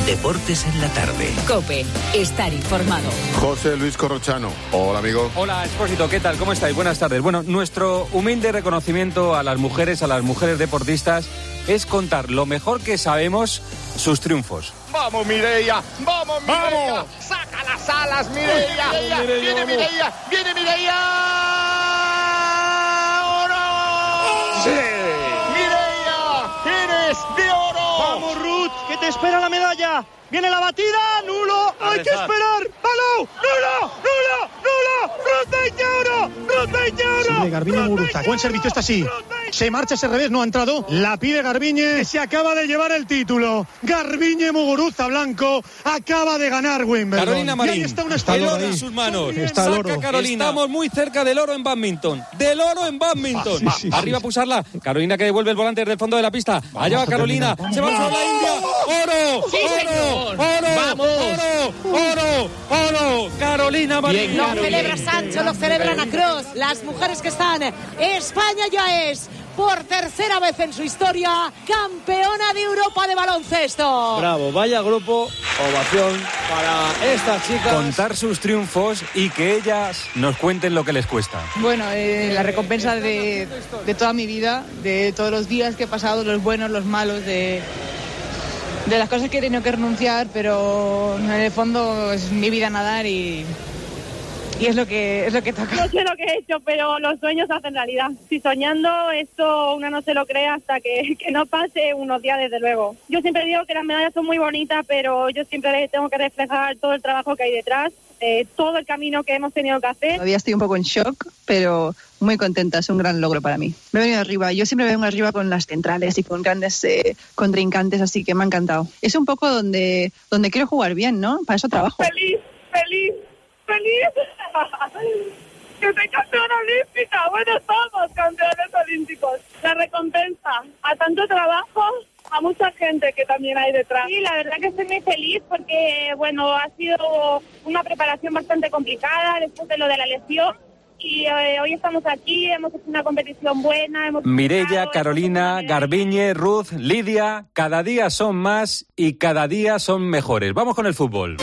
Deportes en la tarde. COPE. Estar informado. José Luis Corrochano. Hola, amigo. Hola, Expósito. ¿Qué tal? ¿Cómo estáis? Buenas tardes. Bueno, nuestro humilde reconocimiento a las mujeres deportistas, es contar lo mejor que sabemos sus triunfos. ¡Vamos, Mireia! ¡Vamos, Mireia! ¡Vamos! ¡Saca las alas, Mireia! ¡Viene Mireia! ¡Viene Mireia! ¡Oro! ¡Sí! ¡Mireia! ¡Eres de oro! ¡Vamos, Ruth! ¡Que te espera la medalla! ¡Viene la batida! ¡Nulo! ¡Hay que esperar! ¡Palo! ¡Nulo! ¡Nulo! ¡Nulo! ¡Ruth 20 oro! ¡Ruth 20 oro! Sí, Garbiñe Muguruza. Buen servicio está así. Se marcha ese revés, no ha entrado. La pide Garbiñe, que se acaba de llevar el título. Garbiñe Muguruza Blanco acaba de ganar Wimbledon. Carolina Marín, está el oro en sus manos. Está el oro. Saca Carolina. Estamos muy cerca del oro en bádminton. Del oro en bádminton. Arriba a pulsarla. Carolina que devuelve el volante desde el fondo de la pista. Allá va Carolina. Se va sobre la India. ¡Oro! Sí, ¡Oro! ¡Oro! ¡Vamos! ¡Oro! ¡Oro! Carolina Marín. Lo celebra Sancho, lo celebra Ana Cruz. Las mujeres que están. España ya es, por tercera vez en su historia, campeona de Europa de baloncesto. Bravo, vaya grupo, ovación para estas chicas. Contar sus triunfos y que ellas nos cuenten lo que les cuesta. Bueno, la recompensa de toda mi vida, de todos los días que he pasado, los buenos, los malos, de las cosas que he tenido que renunciar, pero en el fondo es mi vida nadar y es lo que toca. No sé lo que he hecho, pero los sueños se hacen realidad. Si soñando, esto una no se lo cree hasta que no pase unos días, desde luego. Yo siempre digo que las medallas son muy bonitas, pero yo siempre tengo que reflejar todo el trabajo que hay detrás, todo el camino que hemos tenido que hacer. Todavía estoy un poco en shock, pero muy contenta, es un gran logro para mí. Me he venido arriba, yo siempre me vengo arriba con las centrales y con grandes contrincantes, así que me ha encantado. Es un poco donde quiero jugar bien, ¿no? Para eso trabajo. ¡Feliz! ¡Que soy campeona olímpica! Bueno, somos campeones olímpicos. La recompensa a tanto trabajo, a mucha gente que también hay detrás. Sí, la verdad que estoy muy feliz porque, bueno, ha sido una preparación bastante complicada después de lo de la lesión. Y hoy estamos aquí, hemos hecho una competición buena. Mireia, Carolina, Garbiñe, Ruth, Lidia, cada día son más y cada día son mejores. Vamos con el fútbol.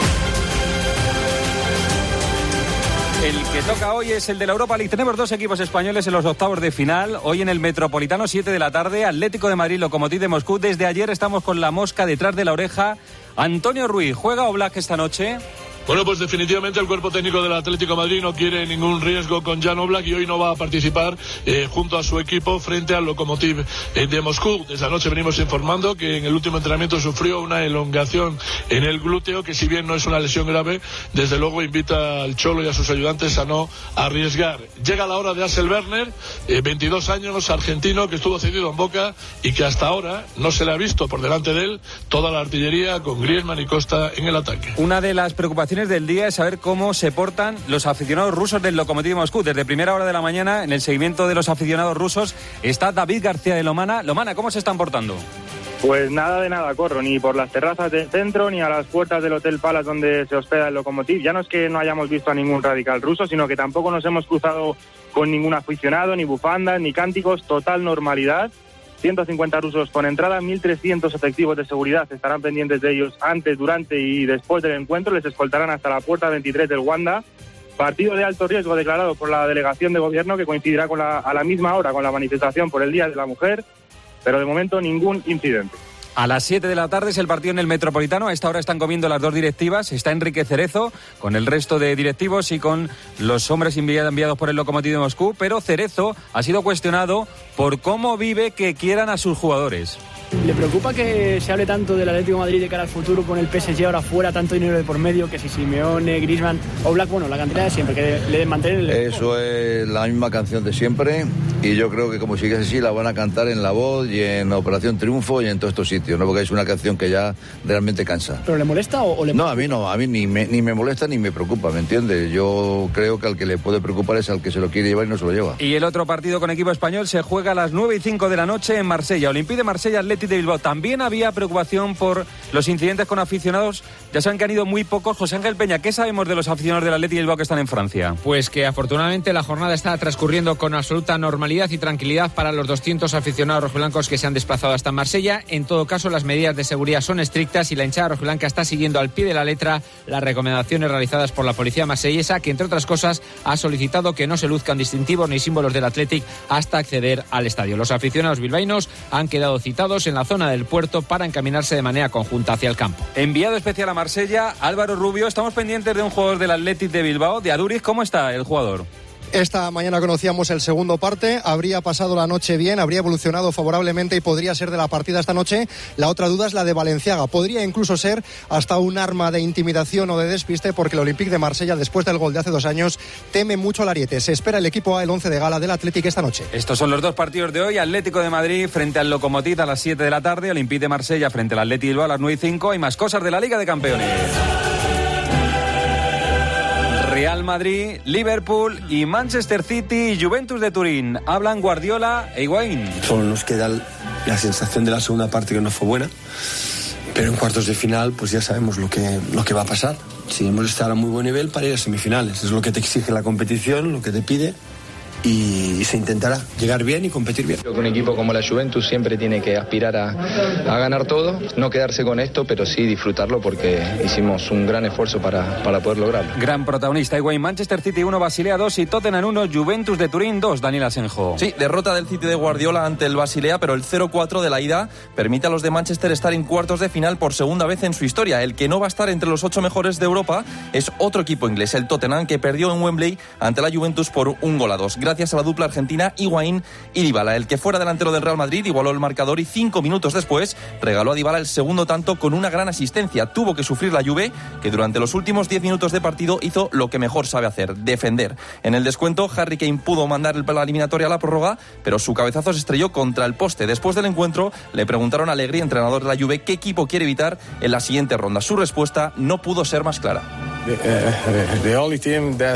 El que toca hoy es el de la Europa League. Tenemos dos equipos españoles en los octavos de final. Hoy en el Metropolitano, 7 de la tarde, Atlético de Madrid, Lokomotiv de Moscú. Desde ayer estamos con la mosca detrás de la oreja. Antonio Ruiz, ¿juega Oblak esta noche? Bueno, pues definitivamente el cuerpo técnico del Atlético de Madrid no quiere ningún riesgo con Jan Oblak y hoy no va a participar junto a su equipo frente al Lokomotiv de Moscú. Desde anoche venimos informando que en el último entrenamiento sufrió una elongación en el glúteo, que si bien no es una lesión grave, desde luego invita al Cholo y a sus ayudantes a no arriesgar. Llega la hora de Axel Werner, 22 años, argentino, que estuvo cedido en Boca y que hasta ahora no se le ha visto por delante de él toda la artillería con Griezmann y Costa en el ataque. Una de las preocupaciones del día es saber cómo se portan los aficionados rusos del Lokomotiv de Moscú. Desde primera hora de la mañana, en el seguimiento de los aficionados rusos, está David García de Lomana. Lomana, ¿cómo se están portando? Pues nada de nada, Corro, ni por las terrazas del centro, ni a las puertas del Hotel Palace donde se hospeda el Lokomotiv. Ya no es que no hayamos visto a ningún radical ruso, sino que tampoco nos hemos cruzado con ningún aficionado, ni bufandas, ni cánticos, total normalidad. 150 rusos con entrada, 1.300 efectivos de seguridad estarán pendientes de ellos antes, durante y después del encuentro. Les escoltarán hasta la puerta 23 del Wanda. Partido de alto riesgo declarado por la delegación de gobierno, que coincidirá a la misma hora con la manifestación por el Día de la Mujer, pero de momento ningún incidente. A las 7 de la tarde es el partido en el Metropolitano. A esta hora están comiendo las dos directivas. Está Enrique Cerezo con el resto de directivos y con los hombres enviados por el Lokomotiv de Moscú. Pero Cerezo ha sido cuestionado por cómo vive que quieran a sus jugadores. ¿Le preocupa que se hable tanto del Atlético de Madrid de cara al futuro con el PSG ahora fuera, tanto dinero de por medio, que si Simeone, Griezmann o Oblak, bueno, la cantidad de siempre, que le mantienen el... Eso es la misma canción de siempre y yo creo que como sigue así la van a cantar en La Voz y en Operación Triunfo y en todos estos sitios, ¿no? Porque es una canción que ya realmente cansa. ¿Pero le molesta o le... No, a mí ni me molesta ni me preocupa, ¿me entiendes? Yo creo que al que le puede preocupar es al que se lo quiere llevar y no se lo lleva. Y el otro partido con equipo español se juega a las 9:05 de la noche en Marsella. Olympique de Marsella, Athletic de Bilbao. También había preocupación por los incidentes con aficionados ya saben que han ido muy pocos. José Ángel Peña, ¿qué sabemos de los aficionados del Athletic Bilbao que están en Francia? Pues que afortunadamente la jornada está transcurriendo con absoluta normalidad y tranquilidad para los 200 aficionados rojiblancos que se han desplazado hasta Marsella. En todo caso, las medidas de seguridad son estrictas y la hinchada rojiblanca está siguiendo al pie de la letra las recomendaciones realizadas por la policía marsellesa, que entre otras cosas ha solicitado que no se luzcan distintivos ni símbolos del Athletic hasta acceder al estadio. Los aficionados bilbaínos han quedado citados en la zona del puerto para encaminarse de manera conjunta hacia el campo. Enviado especial a Marsella, Álvaro Rubio. Estamos pendientes de un jugador del Athletic de Bilbao, de Aduriz. ¿Cómo está el jugador? Esta mañana conocíamos el segundo parte, habría pasado la noche bien, habría evolucionado favorablemente y podría ser de la partida esta noche. La otra duda es la de Balenciaga, podría incluso ser hasta un arma de intimidación o de despiste, porque el Olympique de Marsella, después del gol de hace 2 años, teme mucho al ariete. Se espera el equipo A, el 11 de gala del Athletic esta noche. Estos son los 2 partidos de hoy: Atlético de Madrid frente al Lokomotiv a las 7 de la tarde, Olympique de Marsella frente al Athletic Bilbao a las 9:05. Hay más cosas de la Liga de Campeones. Real Madrid, Liverpool y Manchester City y Juventus de Turín. Hablan Guardiola e Higuaín. Solo nos queda la sensación de la segunda parte, que no fue buena, pero en cuartos de final pues ya sabemos lo que va a pasar. Si hemos de estar a muy buen nivel para ir a semifinales, es lo que te exige la competición, lo que te pide, y se intentará llegar bien y competir bien. Creo que un equipo como la Juventus siempre tiene que aspirar a ganar todo, no quedarse con esto, pero sí disfrutarlo, porque hicimos un gran esfuerzo para poder lograrlo. Gran protagonista Higuaín. Manchester City 1, Basilea 2 y Tottenham 1, Juventus de Turín 2. Daniel Asenjo. Sí, derrota del City de Guardiola ante el Basilea, pero el 0-4 de la ida permite a los de Manchester estar en cuartos de final por segunda vez en su historia. El que no va a estar entre los 8 mejores de Europa es otro equipo inglés, el Tottenham, que perdió en Wembley ante la Juventus por 1-2. Gracias a la dupla argentina Higuaín y Dybala. El que fuera delantero del Real Madrid igualó el marcador y 5 minutos después regaló a Dybala el segundo tanto con una gran asistencia. Tuvo que sufrir la Juve, que durante los últimos 10 minutos de partido hizo lo que mejor sabe hacer: defender. En el descuento, Harry Kane pudo mandar la eliminatoria a la prórroga, pero su cabezazo se estrelló contra el poste. Después del encuentro, le preguntaron a Allegri, entrenador de la Juve, qué equipo quiere evitar en la siguiente ronda. Su respuesta no pudo ser más clara. The only team that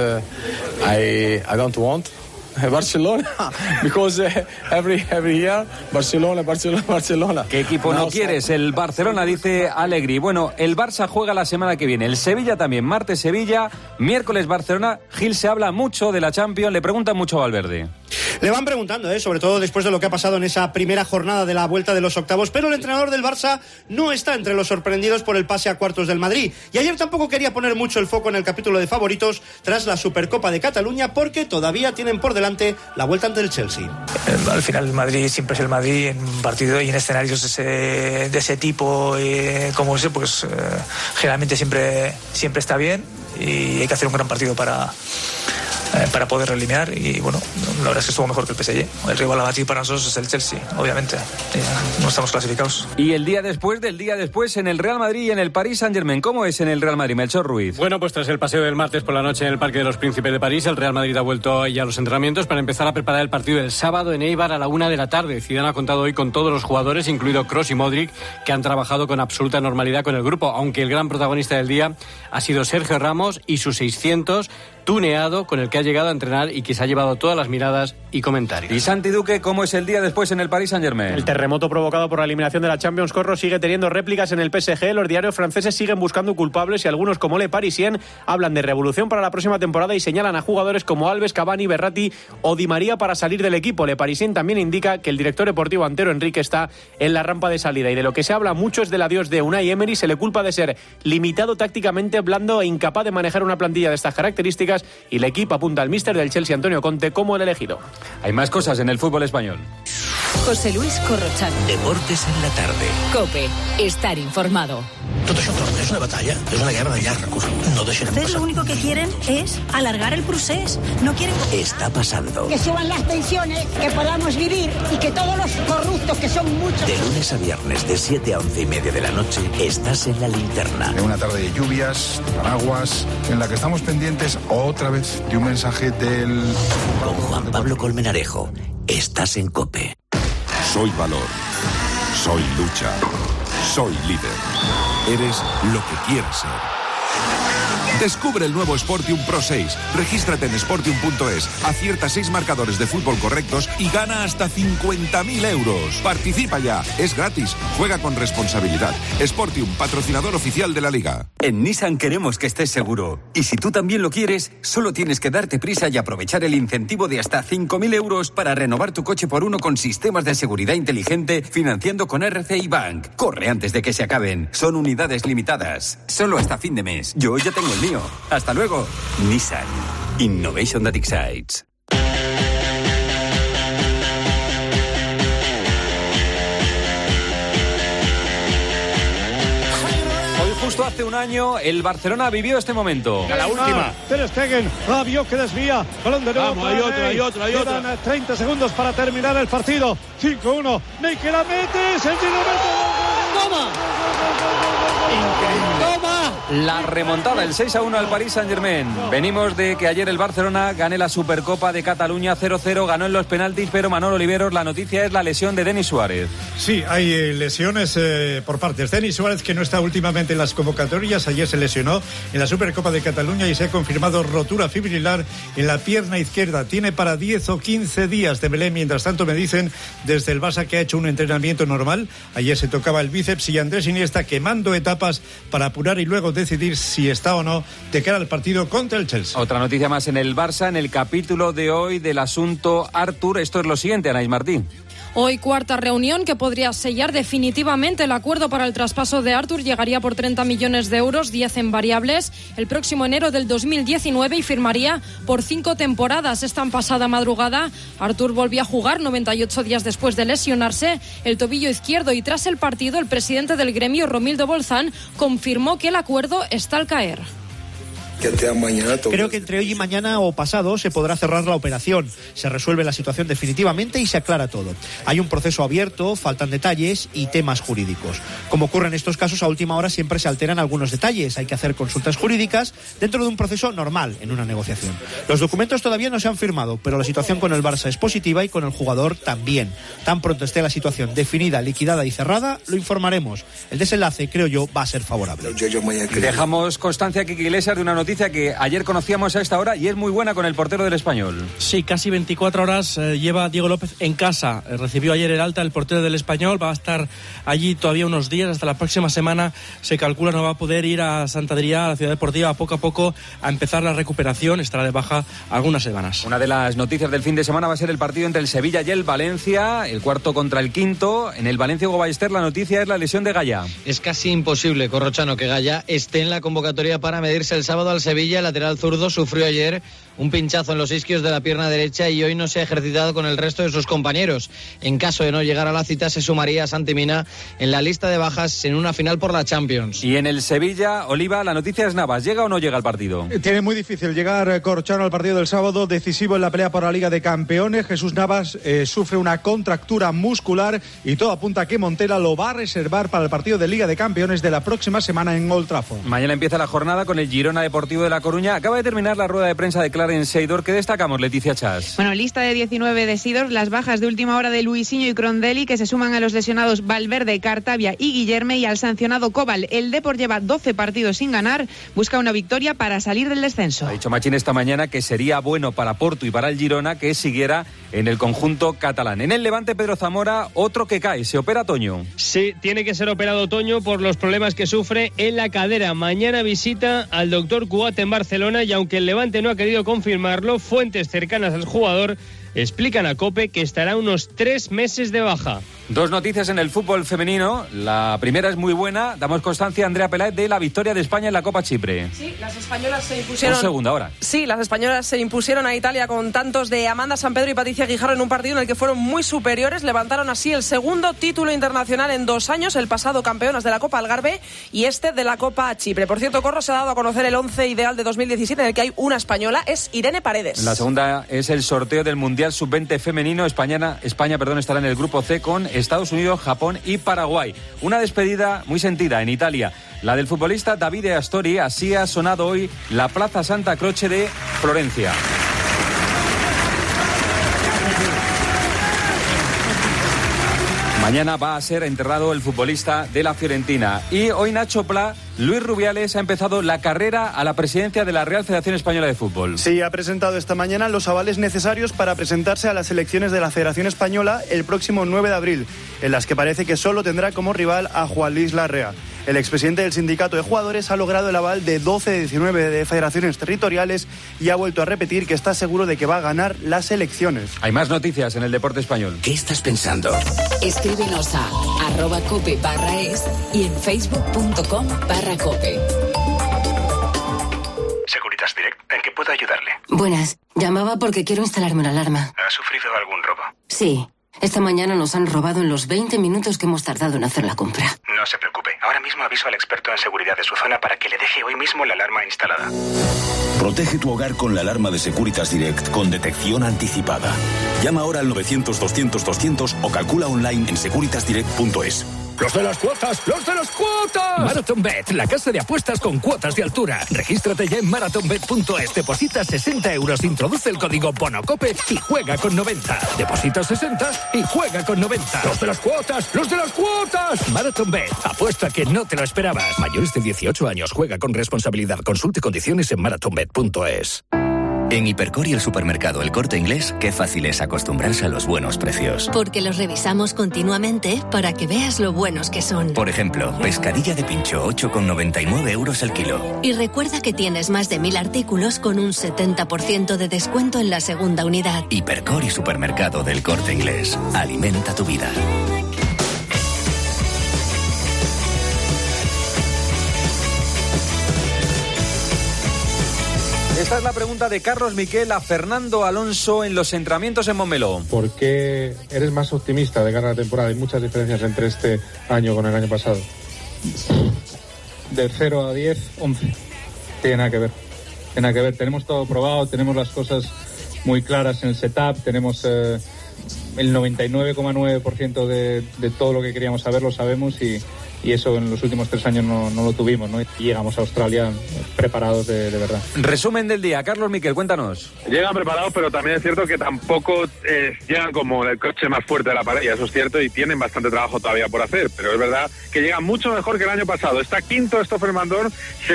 I don't want Barcelona, because every year Barcelona. ¿Qué equipo no quieres? El Barcelona, dice Allegri. Bueno, el Barça juega la semana que viene, el Sevilla también, martes Sevilla, miércoles Barcelona. Gil, se habla mucho de la Champions, le preguntan mucho a Valverde. Le van preguntando, sobre todo después de lo que ha pasado en esa primera jornada de la vuelta de los octavos, pero el entrenador del Barça no está entre los sorprendidos por el pase a cuartos del Madrid. Y ayer tampoco quería poner mucho el foco en el capítulo de favoritos tras la Supercopa de Cataluña, porque todavía tienen por delante la vuelta ante el Chelsea. Al final el Madrid siempre es el Madrid en un partido y en escenarios de ese tipo, como ese, pues generalmente siempre está bien, y hay que hacer un gran partido para poder eliminar. Y bueno, la verdad es que estuvo mejor que el PSG. El rival a batir para nosotros es el Chelsea, obviamente. No estamos clasificados. Y el día después en el Real Madrid y en el Paris Saint-Germain. ¿Cómo es en el Real Madrid, Melchor Ruiz? Bueno, pues tras el paseo del martes por la noche en el Parque de los Príncipes de París, el Real Madrid ha vuelto ya a los entrenamientos para empezar a preparar el partido del sábado en Eibar a la 1 de la tarde. Zidane ha contado hoy con todos los jugadores, incluido Kroos y Modric, que han trabajado con absoluta normalidad con el grupo, aunque el gran protagonista del día ha sido Sergio Ramos y sus 600 tuneado, con el que ha llegado a entrenar y que se ha llevado todas las miradas y comentarios. Y Santi Duque, ¿cómo es el día después en el Paris Saint-Germain? El terremoto provocado por la eliminación de la Champions Corro sigue teniendo réplicas en el PSG. Los diarios franceses siguen buscando culpables y algunos, como Le Parisien, hablan de revolución para la próxima temporada y señalan a jugadores como Alves, Cavani, Verratti o Di María para salir del equipo. Le Parisien también indica que el director deportivo Antero Henrique está en la rampa de salida, y de lo que se habla mucho es del adiós de Unai Emery. Se le culpa de ser limitado tácticamente, blando e incapaz de manejar una plantilla de estas características, y el equipo apunta al míster del Chelsea, Antonio Conte, como el elegido. Hay más cosas en el fútbol español. José Luis Corrochano. Deportes en la tarde. COPE. Estar informado. Tot això torna, és una batalla, és una guerra de llarg recurs. No deixarem Ustedes pasar. lo único que quieren es alargar el procés. No quieren... Está pasando. Que suban las pensiones, que podamos vivir y que todos los corruptos, que son muchos... De lunes a viernes, de 7 a 11:30 de la noche, estás en La Linterna. En una tarde de lluvias, paraguas, en la que estamos pendientes otra vez de un mensaje del... Con Juan Pablo Colmenarejo, estás en COPE. Soy valor, soy lucha, soy líder. Eres lo que quieres ser. Descubre el nuevo Sportium Pro 6. Regístrate en sportium.es, acierta 6 marcadores de fútbol correctos y gana hasta 50.000 euros. Participa ya, es gratis. Juega con responsabilidad. Sportium, patrocinador oficial de la Liga. En Nissan queremos que estés seguro. Y si tú también lo quieres, solo tienes que darte prisa y aprovechar el incentivo de hasta 5.000 euros para renovar tu coche por uno con sistemas de seguridad inteligente financiando con RCI Bank. Corre antes de que se acaben. Son unidades limitadas. Solo hasta fin de mes. Yo ya tengo el mío. Hasta luego. Nissan. Innovation that excites. Justo hace un año el Barcelona vivió este momento. A la última. Ter Stegen, Rabiot que desvía. Balón de nuevo. Vamos, hay otra. Quedan 30 segundos para terminar el partido. 5-1. Ney que la mete. ¡Toma! Increíble. ¡Toma! La remontada, el 6-1 al Paris Saint-Germain. Venimos de que ayer el Barcelona gane la Supercopa de Cataluña 0-0, ganó en los penaltis, pero Manolo Oliveros, la noticia es la lesión de Denis Suárez. Sí, hay lesiones por partes. Denis Suárez, que no está últimamente en las convocatorias, ayer se lesionó en la Supercopa de Cataluña y se ha confirmado rotura fibrilar en la pierna izquierda. Tiene para 10 o 15 días de Belén. Mientras tanto, me dicen desde el Barça que ha hecho un entrenamiento normal. Ayer se tocaba el bíceps y Andrés Iniesta quemando etapas para apurar y luego decidir si está o no de cara al partido contra el Chelsea. Otra noticia más en el Barça, en el capítulo de hoy del asunto Artur. Esto es lo siguiente, Anaís Martín. Hoy cuarta reunión que podría sellar definitivamente el acuerdo para el traspaso de Artur. Llegaría por 30 millones de euros, 10 en variables, el próximo enero del 2019 y firmaría por 5 temporadas. Esta pasada madrugada Artur volvió a jugar 98 días después de lesionarse el tobillo izquierdo y tras el partido el presidente del gremio, Romildo Bolzán, confirmó que el acuerdo está al caer. Creo que entre hoy y mañana o pasado se podrá cerrar la operación. Se resuelve la situación definitivamente y se aclara todo. Hay un proceso abierto, faltan detalles y temas jurídicos. Como ocurre en estos casos, a última hora siempre se alteran algunos detalles. Hay que hacer consultas jurídicas dentro de un proceso normal en una negociación. Los documentos todavía no se han firmado, pero la situación con el Barça es positiva y con el jugador también. Tan pronto esté la situación definida, liquidada y cerrada, lo informaremos. El desenlace, creo yo, va a ser favorable. Dejamos constancia, Kiki Iglesias, de una noticia que ayer conocíamos a esta hora y es muy buena con el portero del Español. Sí, casi 24 horas lleva Diego López en casa. Recibió ayer el alta el portero del Español, va a estar allí todavía unos días, hasta la próxima semana se calcula no va a poder ir a Sant Adrià, a la ciudad deportiva, poco a poco a empezar la recuperación, estará de baja algunas semanas. Una de las noticias del fin de semana va a ser el partido entre el Sevilla y el Valencia, el cuarto contra el quinto. En el Valencia-Hugo Ballester la noticia es la lesión de Gaya. Es casi imposible, Corrochano, que Gaya esté en la convocatoria para medirse el sábado al Sevilla. El lateral zurdo sufrió ayer un pinchazo en los isquios de la pierna derecha y hoy no se ha ejercitado con el resto de sus compañeros. En caso de no llegar a la cita, se sumaría a Santi Mina en la lista de bajas en una final por la Champions. Y en el Sevilla, Oliva, la noticia es Navas. ¿Llega o no llega al partido? Tiene muy difícil llegar, Corrochano, al partido del sábado, decisivo en la pelea por la Liga de Campeones. Jesús Navas sufre una contractura muscular y todo apunta a que Montela lo va a reservar para el partido de Liga de Campeones de la próxima semana en Old Trafford. Mañana empieza la jornada con el Girona Deportivo de La Coruña. Acaba de terminar la rueda de prensa de Clarence Seedorf. ¿Qué destacamos, Leticia Chas? Bueno, lista de 19 de Seedorf, las bajas de última hora de Luisinho y Crondelli, que se suman a los lesionados Valverde, Cartavia y Guillerme, y al sancionado Cobal. El Depor lleva 12 partidos sin ganar, busca una victoria para salir del descenso. Ha dicho Machín esta mañana que sería bueno para Porto y para el Girona que siguiera en el conjunto catalán. En el Levante, Pedro Zamora, otro que cae, se opera Toño. Sí, tiene que ser operado Toño por los problemas que sufre en la cadera. Mañana visita al doctor Cugat en Barcelona y aunque el Levante no ha querido confirmarlo, fuentes cercanas al jugador explican a COPE que estará unos 3 meses de baja. Dos noticias en el fútbol femenino. La primera es muy buena. Damos constancia, Andrea Peláez, de la victoria de España en la Copa Chipre. Sí, las españolas se impusieron. Un segundo ahora. Sí, las españolas se impusieron a Italia con tantos de Amanda Sampedro y Patricia Guijarro en un partido en el que fueron muy superiores. Levantaron así el segundo título internacional en 2 años, el pasado campeonas de la Copa Algarve y este de la Copa Chipre. Por cierto, Corro, se ha dado a conocer el 11 ideal de 2017 en el que hay una española, es Irene Paredes. La segunda es el sorteo del Mundial Sub-20 femenino. España estará en el grupo C con Estados Unidos, Japón y Paraguay. Una despedida muy sentida en Italia, la del futbolista Davide Astori. Así ha sonado hoy la Plaza Santa Croce de Florencia. Mañana va a ser enterrado el futbolista de la Fiorentina. Y hoy Nacho Pla Luis Rubiales ha empezado la carrera a la presidencia de la Real Federación Española de Fútbol. Sí, ha presentado esta mañana los avales necesarios para presentarse a las elecciones de la Federación Española el próximo 9 de abril, en las que parece que solo tendrá como rival a Juan Luis Larrea. El expresidente del sindicato de jugadores ha logrado el aval de 12 de 19 de federaciones territoriales y ha vuelto a repetir que está seguro de que va a ganar las elecciones. Hay más noticias en el deporte español. ¿Qué estás pensando? Escríbenos a @cope/es y en facebook.com/cope. Securitas Direct, ¿en qué puedo ayudarle? Buenas, llamaba porque quiero instalarme una alarma. ¿Ha sufrido algún robo? Sí, esta mañana nos han robado en los 20 minutos que hemos tardado en hacer la compra. No se preocupe, ahora mismo aviso al experto en seguridad de su zona para que le deje hoy mismo la alarma instalada. Protege tu hogar con la alarma de Securitas Direct con detección anticipada. Llama ahora al 900-200-200 o calcula online en securitasdirect.es. ¡Los de las cuotas! ¡Los de las cuotas! MarathonBet, la casa de apuestas con cuotas de altura. Regístrate ya en marathonbet.es. Deposita 60 euros, introduce el código BONOCOPE y juega con 90. Deposita 60 y juega con 90. ¡Los de las cuotas! ¡Los de las cuotas! MarathonBet, apuesta que no te lo esperabas. Mayores de 18 años, juega con responsabilidad. Consulte condiciones en marathonbet.es. En Hipercor y el supermercado El Corte Inglés, qué fácil es acostumbrarse a los buenos precios. Porque los revisamos continuamente para que veas lo buenos que son. Por ejemplo, pescadilla de pincho, 8,99 euros el kilo. Y recuerda que tienes más de 1000 artículos con un 70% de descuento en la segunda unidad. Hipercor y supermercado del Corte Inglés. Alimenta tu vida. Esta es la pregunta de Carlos Miquel a Fernando Alonso en los entrenamientos en Montmeló. ¿Por qué eres más optimista de cara a la temporada? Hay muchas diferencias entre este año con el año pasado. De 0 a 10, 11. Tiene nada que ver. Tiene nada que ver. Tenemos todo probado, tenemos las cosas muy claras en el setup, tenemos el 99,9% de todo lo que queríamos saber, lo sabemos y eso en los últimos 3 años no lo tuvimos, ¿no? Y llegamos a Australia preparados de verdad. Resumen del día, Carlos Miquel, cuéntanos. Llegan preparados, pero también es cierto que tampoco llegan como el coche más fuerte de la parrilla, eso es cierto, y tienen bastante trabajo todavía por hacer, pero es verdad que llegan mucho mejor que el año pasado. Está quinto Stoffel Vandoorne,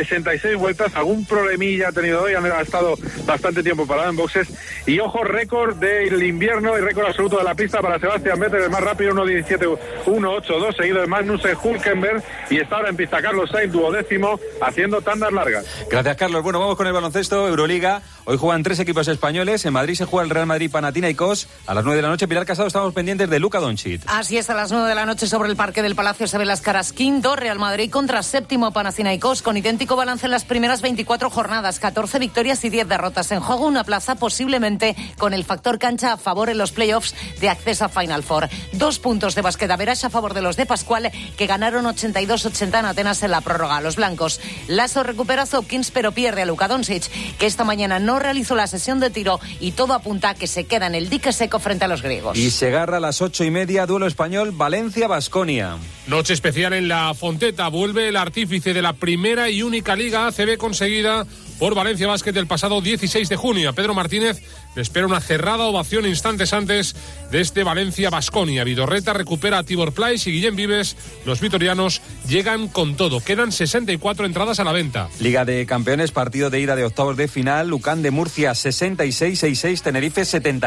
66 vueltas, algún problemilla ha tenido hoy, ha estado bastante tiempo parado en boxes, y ojo, récord del invierno y récord absoluto de la pista para Sebastian Vettel, el más rápido, 1.17.182, seguido de Magnussen, Hülkenberg, y está ahora en pista Carlos Sainz, 12º, haciendo tandas largas. Gracias, Carlos. Bueno, vamos con el baloncesto, Euroliga. Hoy juegan 3 equipos españoles. En Madrid se juega el Real Madrid-Panathinaikos a las 9 de la noche. Pilar Casado, estamos pendientes de Luka Doncic. Así es, a las 9 de la noche sobre el Parque del Palacio se ven las caras. Quinto, Real Madrid contra séptimo Panathinaikos, con idéntico balance en las primeras 24 jornadas. 14 victorias y 10 derrotas. En juego una plaza posiblemente con el factor cancha a favor en los playoffs de acceso a Final Four. 2 puntos de basquet average a favor de los de Pascual, que ganaron 82-80 en Atenas en la prórroga. A los blancos, Lasso recupera a Hopkins, pero pierde a Luka Doncic, que esta mañana no realizó la sesión de tiro, y todo apunta a que se queda en el dique seco frente a los griegos. Y se agarra a las 8:30, duelo español, Valencia-Baskonia. Noche especial en la Fonteta. Vuelve el artífice de la primera y única Liga ACB conseguida por Valencia Basket el pasado 16 de junio. A Pedro Martínez le espera una cerrada ovación instantes antes de este Valencia-Baskonia. Vidorreta recupera a Tibor Plais y Guillem Vives. Los vitorianos llegan con todo. Quedan 64 entradas a la venta. Liga de Campeones, partido de ida de octavos de final. Lucán de Murcia 66-66, Tenerife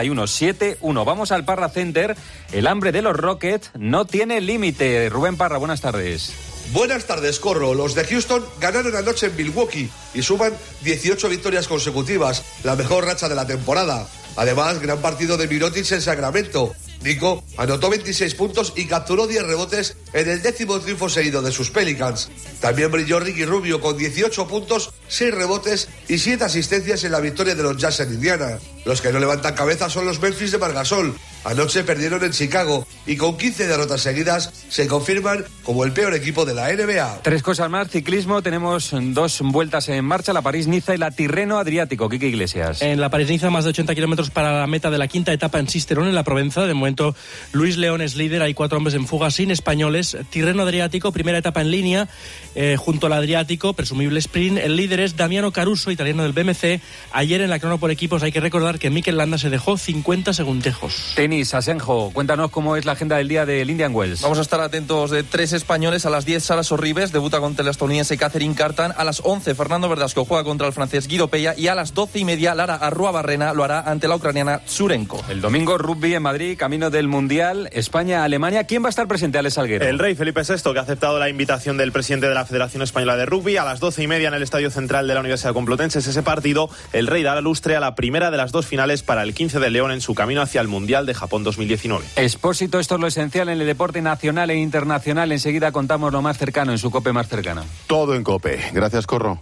71-7-1. Vamos al Parra Center. El hambre de los Rockets no tiene límite. Rubén Parra, buenas tardes. Buenas tardes, Corro. Los de Houston ganaron anoche en Milwaukee y suman 18 victorias consecutivas, la mejor racha de la temporada. Además, gran partido de Mirotic en Sacramento. Nico anotó 26 puntos y capturó 10 rebotes en el 10º triunfo seguido de sus Pelicans. También brilló Ricky Rubio con 18 puntos, 6 rebotes y 7 asistencias en la victoria de los Jazz en Indiana. Los que no levantan cabeza son los Memphis de Margasol. Anoche perdieron en Chicago y con 15 derrotas seguidas se confirman como el peor equipo de la NBA. 3 cosas más. Ciclismo, tenemos 2 vueltas en marcha, la París-Niza y la Tirreno Adriático. Quique Iglesias. En la París-Niza, más de 80 kilómetros para la meta de la quinta etapa en Sisteron, en la Provenza. De momento, Luis León es líder, hay 4 hombres en fuga sin españoles. Tirreno Adriático, primera etapa en línea, junto al Adriático, presumible sprint. El líder es Damiano Caruso, italiano del BMC. Ayer en la crono por equipos hay que recordar que Mikel Landa se dejó 50 segundejos. Tenis, Asenjo, cuéntanos cómo es la agenda del día del Indian Wells. Vamos a estar atentos de 3 españoles. A las 10, Sara Sorribes debuta contra el estadounidense Catherine Cartan. A las 11, Fernando Verdasco juega contra el francés Guido Pella. Y a las 12:30, Lara Arruabarrena lo hará ante la ucraniana Tsurenko. El domingo, rugby en Madrid, camino del Mundial, España-Alemania. ¿Quién va a estar presente, Alex Salguero? El rey Felipe VI, que ha aceptado la invitación del presidente de la Federación Española de Rugby. A las 12:30 en el Estadio Central de la Universidad Complutense es ese partido. El rey dará lustre a la primera de las 2 finales para el 15 de León en su camino hacia el Mundial de Japón 2019. Expósito, esto es lo esencial en el deporte nacional e internacional. Enseguida contamos lo más cercano en su COPE más cercana. Todo en COPE. Gracias, Corro.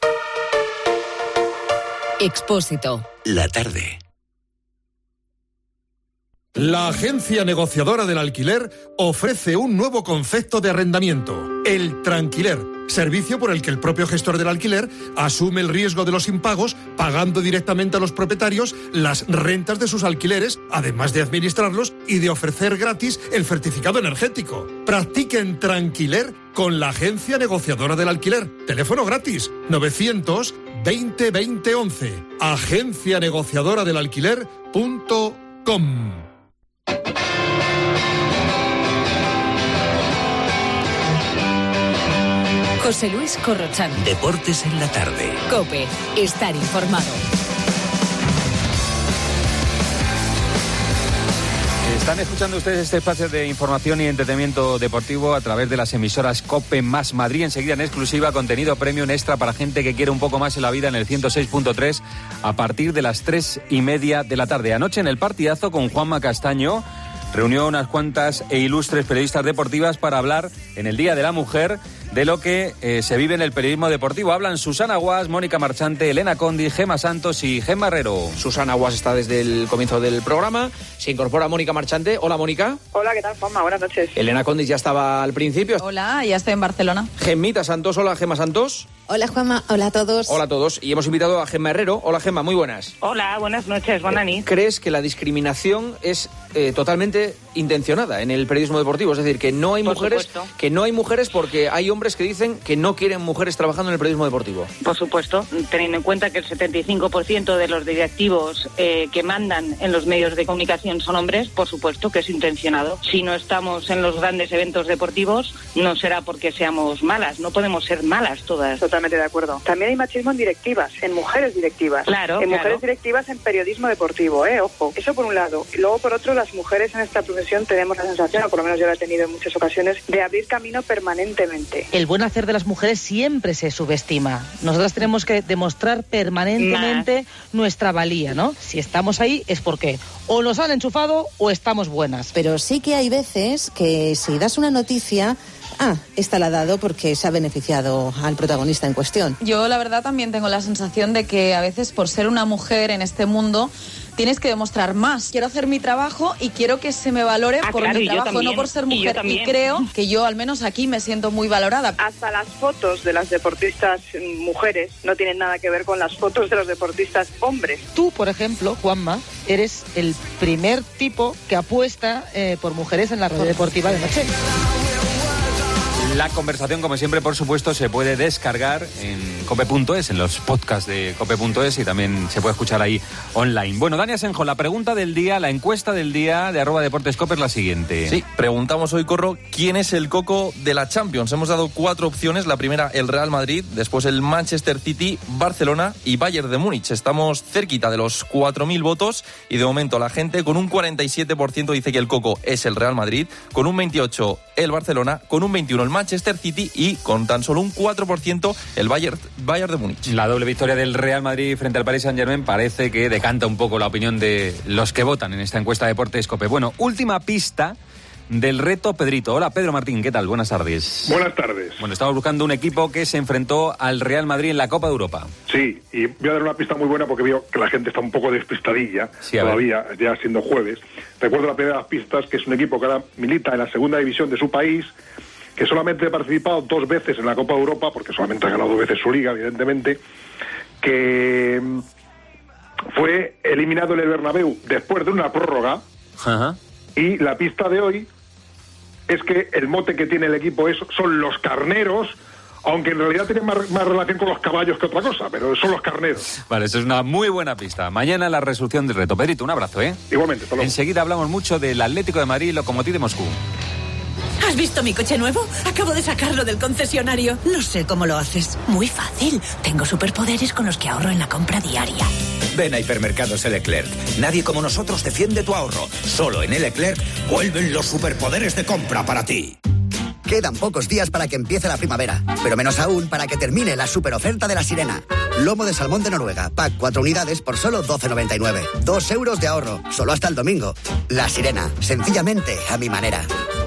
Expósito. La tarde. La agencia negociadora del alquiler ofrece un nuevo concepto de arrendamiento, el tranquiler, servicio por el que el propio gestor del alquiler asume el riesgo de los impagos, pagando directamente a los propietarios las rentas de sus alquileres, además de administrarlos y de ofrecer gratis el certificado energético. Practiquen tranquiler con la agencia negociadora del alquiler. Teléfono gratis, 920 20 11. agencianegociadoradelalquiler.com. José Luis Corrochano. Deportes en la tarde. COPE. Estar informado. Están escuchando ustedes este espacio de información y entretenimiento deportivo a través de las emisoras COPE más Madrid. Enseguida en exclusiva, contenido premium extra para gente que quiere un poco más en la vida en el 106.3 a partir de las 3:30 de la tarde. Anoche en el partidazo con Juanma Castaño reunió unas cuantas e ilustres periodistas deportivas para hablar en el Día de la Mujer de lo que se vive en el periodismo deportivo. Hablan Susana Guas, Mónica Marchante, Elena Condi, Gemma Santos y Gemma Herrero. Susana Guas está desde el comienzo del programa. Se incorpora Mónica Marchante. Hola, Mónica. Hola, ¿qué tal, Juanma? Buenas noches. Elena Condi ya estaba al principio. Hola, ya estoy en Barcelona. Gemmita Santos. Hola, Gemma Santos. Hola, Juanma. Hola a todos. Hola a todos. Y hemos invitado a Gemma Herrero. Hola, Gemma. Muy buenas. Hola, buenas noches. Buenas noches. ¿Crees que la discriminación es totalmente intencionada en el periodismo deportivo? Es decir, que no hay mujeres porque hay hombres que dicen que no quieren mujeres trabajando en el periodismo deportivo. Por supuesto, teniendo en cuenta que el 75% de los directivos que mandan en los medios de comunicación son hombres, por supuesto que es intencionado. Si no estamos en los grandes eventos deportivos, no será porque seamos malas, no podemos ser malas todas. Totalmente de acuerdo. También hay machismo en directivas, en mujeres directivas. Claro, mujeres directivas en periodismo deportivo, ojo. Eso por un lado. Y luego por otro, las mujeres en esta profesión tenemos la sensación, o por lo menos yo la he tenido en muchas ocasiones, de abrir camino permanentemente. El buen hacer de las mujeres siempre se subestima. Nosotras tenemos que demostrar permanentemente nuestra valía, ¿no? Si estamos ahí es porque o nos han enchufado o estamos buenas. Pero sí que hay veces que si das una noticia, esta la ha dado porque se ha beneficiado al protagonista en cuestión. Yo la verdad también tengo la sensación de que a veces por ser una mujer en este mundo tienes que demostrar más. Quiero hacer mi trabajo y quiero que se me valore por mi trabajo, no por ser mujer. Y creo que yo, al menos aquí, me siento muy valorada. Hasta las fotos de las deportistas mujeres no tienen nada que ver con las fotos de los deportistas hombres. Tú, por ejemplo, Juanma, eres el primer tipo que apuesta por mujeres en la radio deportiva de noche. La conversación, como siempre, por supuesto, se puede descargar en cope.es, en los podcasts de cope.es, y también se puede escuchar ahí online. Bueno, Dani Asenjo, la pregunta del día, la encuesta del día de @deportescope es la siguiente. Sí, preguntamos hoy, Corro, ¿quién es el coco de la Champions? Hemos dado 4 opciones. La primera, el Real Madrid, después el Manchester City, Barcelona y Bayern de Múnich. Estamos cerquita de los 4.000 votos y de momento la gente con un 47% dice que el coco es el Real Madrid, con un 28% el Barcelona, con un 21% el Manchester City y con tan solo un 4% el Bayern de Múnich. La doble victoria del Real Madrid frente al Paris Saint-Germain parece que decanta un poco la opinión de los que votan en esta encuesta de Deportescope. Bueno, última pista del reto Pedrito. Hola, Pedro Martín, ¿qué tal? Buenas tardes. Buenas tardes. Bueno, estamos buscando un equipo que se enfrentó al Real Madrid en la Copa de Europa. Sí, y voy a dar una pista muy buena porque veo que la gente está un poco despistadilla, todavía, ya siendo jueves. Recuerdo la primera de las pistas, que es un equipo que ahora milita en la segunda división de su país, que solamente ha participado 2 veces en la Copa de Europa, porque solamente ha ganado 2 veces su liga, evidentemente, que fue eliminado en el Bernabéu después de una prórroga. Ajá. Y la pista de hoy es que el mote que tiene el equipo son los carneros, aunque en realidad tienen más relación con los caballos que otra cosa, pero son los carneros. Vale, eso es una muy buena pista. Mañana la resolución del reto. Pedrito, un abrazo, ¿eh? Igualmente. Enseguida hablamos mucho del Atlético de Madrid y Lokomotiv de Moscú. ¿Has visto mi coche nuevo? Acabo de sacarlo del concesionario. No sé cómo lo haces. Muy fácil. Tengo superpoderes con los que ahorro en la compra diaria. Ven a Hipermercados Leclerc. Nadie como nosotros defiende tu ahorro. Solo en Leclerc vuelven los superpoderes de compra para ti. Quedan pocos días para que empiece la primavera, pero menos aún para que termine la superoferta de La Sirena. Lomo de salmón de Noruega, pack 4 unidades por solo 12,99. 2 euros de ahorro, solo hasta el domingo. La Sirena, sencillamente a mi manera.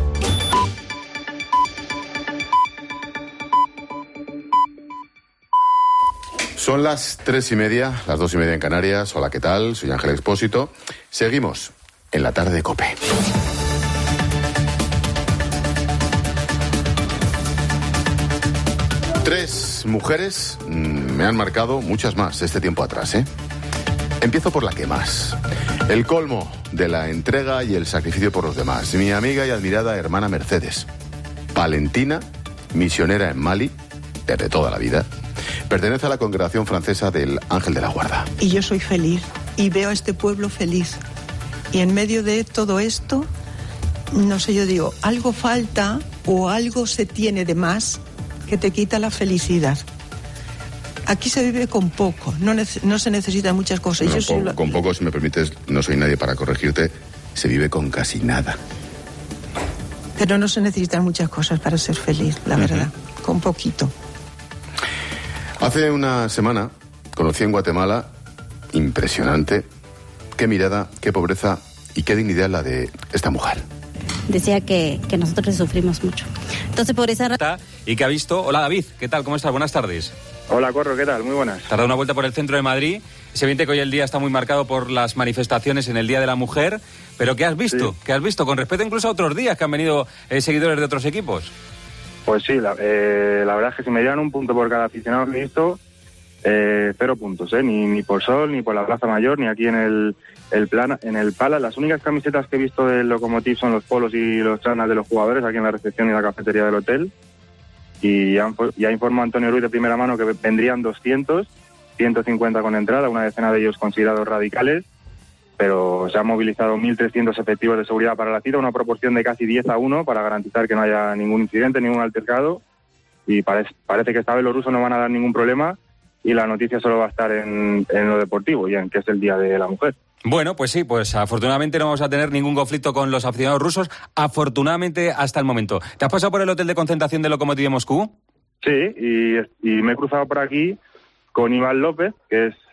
Son las 3:30, las 2:30 en Canarias. Hola, ¿qué tal? Soy Ángel Expósito. Seguimos en la tarde de COPE. Tres mujeres me han marcado, muchas más este tiempo atrás, ¿eh? Empiezo por la que más. El colmo de la entrega y el sacrificio por los demás. Mi amiga y admirada hermana Mercedes. Valentina, misionera en Mali, desde toda la vida. Pertenece a la congregación francesa del Ángel de la Guarda. Y yo soy feliz y veo a este pueblo feliz. Y en medio de todo esto, no sé, yo digo, algo falta o algo se tiene de más que te quita la felicidad. Aquí se vive con poco, no se necesitan muchas cosas. No, con poco, si me permites, no soy nadie para corregirte, se vive con casi nada. Pero no se necesitan muchas cosas para ser feliz, la verdad, con poquito. Hace una semana conocí en Guatemala, impresionante, qué mirada, qué pobreza y qué dignidad la de esta mujer. Decía que nosotros sufrimos mucho. Entonces, por esa razón... Y que ha visto... Hola, David, ¿qué tal? ¿Cómo estás? Buenas tardes. Hola, Corro, ¿qué tal? Muy buenas. Te has dado una vuelta por el centro de Madrid. Es evidente que hoy el día está muy marcado por las manifestaciones en el Día de la Mujer. ¿Pero qué has visto? Sí. ¿Qué has visto? Con respecto incluso a otros días que han venido seguidores de otros equipos. Pues sí, la verdad es que si me dieran un punto por cada aficionado que he visto, 0 puntos, ni por Sol, ni por la Plaza Mayor, ni aquí en el Pala. Las únicas camisetas que he visto del Lokomotiv son los polos y los chanas de los jugadores aquí en la recepción y la cafetería del hotel. Y ya informó Antonio Ruiz de primera mano que vendrían 200, 150 con entrada, una decena de ellos considerados radicales, pero se han movilizado 1.300 efectivos de seguridad para la cita, una proporción de casi 10-1 para garantizar que no haya ningún incidente, ningún altercado, y parece que esta vez los rusos no van a dar ningún problema y la noticia solo va a estar en lo deportivo y en que es el Día de la Mujer. Bueno, pues sí, pues afortunadamente no vamos a tener ningún conflicto con los aficionados rusos, afortunadamente hasta el momento. ¿Te has pasado por el hotel de concentración de Lokomotiv de Moscú? Sí, y me he cruzado por aquí con Iván López, que es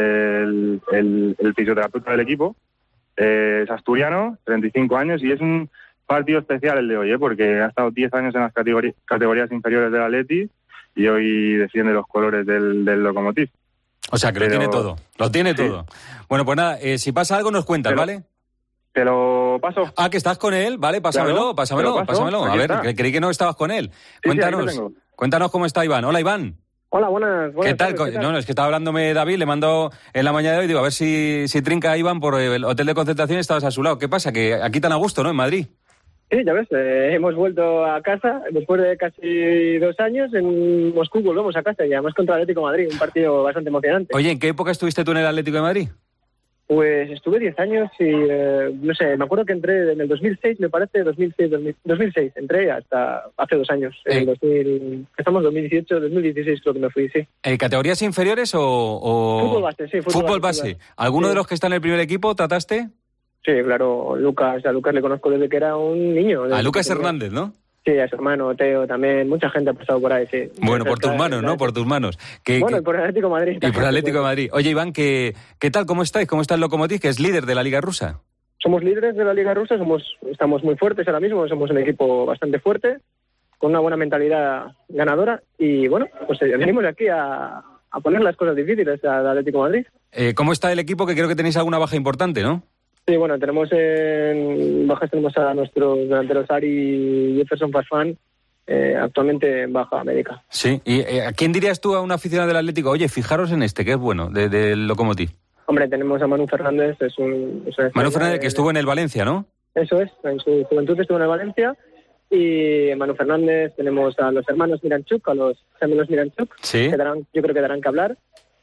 el fisioterapeuta del equipo. Es asturiano, 35 años, y es un partido especial el de hoy, porque ha estado 10 años en las categorías inferiores del Atleti y hoy defiende los colores del Lokomotiv. O sea, que lo tiene todo. Lo tiene todo. Bueno, pues nada, si pasa algo nos cuentas, ¿vale? Te lo paso. Ah, que estás con él, ¿vale? Pásamelo. A ver, creí que no estabas con él. Sí, Cuéntanos cómo está Iván. Hola, Iván. Hola, buenas. ¿Qué tal? ¿Qué tal? No, es que estaba hablándome David, le mando en la mañana de hoy, digo, a ver si trinca a Iván por el hotel de concentración y estabas a su lado. ¿Qué pasa? Que aquí tan a gusto, ¿no? En Madrid. Sí, ya ves, hemos vuelto a casa después de casi 2 años. En Moscú volvemos a casa y además contra el Atlético de Madrid, un partido bastante emocionante. Oye, ¿en qué época estuviste tú en el Atlético de Madrid? Pues estuve 10 años y, no sé, me acuerdo que entré en el 2006, me parece, 2006, entré hasta hace 2 años. Estamos en 2018, 2016 creo que me fui, sí. ¿Categorías inferiores o...? Fútbol base, sí. Fútbol base. ¿Alguno de los que está en el primer equipo trataste? Sí, claro, Lucas. A Lucas le conozco desde que era un niño. A Lucas Hernández, ¿no? Sí, a su hermano, Teo, también. Mucha gente ha pasado por ahí, sí. Bueno, por tus manos, ¿no? Por tus manos. Y por el Atlético de Madrid. Y por el Atlético de Madrid. Oye, Iván, ¿qué tal? ¿Cómo estáis? ¿Cómo está el Lokomotiv, que es líder de la Liga Rusa? Somos líderes de la Liga Rusa, estamos muy fuertes ahora mismo, somos un equipo bastante fuerte, con una buena mentalidad ganadora. Y bueno, pues venimos aquí a poner las cosas difíciles al Atlético de Madrid. ¿Cómo está el equipo? Que creo que tenéis alguna baja importante, ¿no? Sí, bueno, tenemos en bajas a nuestros delanteros Ari y Jefferson Farfán, actualmente en baja médica. Sí, ¿y a quién dirías tú a una aficionada del Atlético? Oye, fijaros en este, que es bueno, del Lokomotiv. Hombre, tenemos a Manu Fernández, Manu Fernández, que estuvo en el Valencia, ¿no? Eso es, en su juventud estuvo en el Valencia y Manu Fernández, tenemos a los hermanos Miranchuk, a los gemelos Miranchuk, ¿Sí? yo creo que darán que hablar.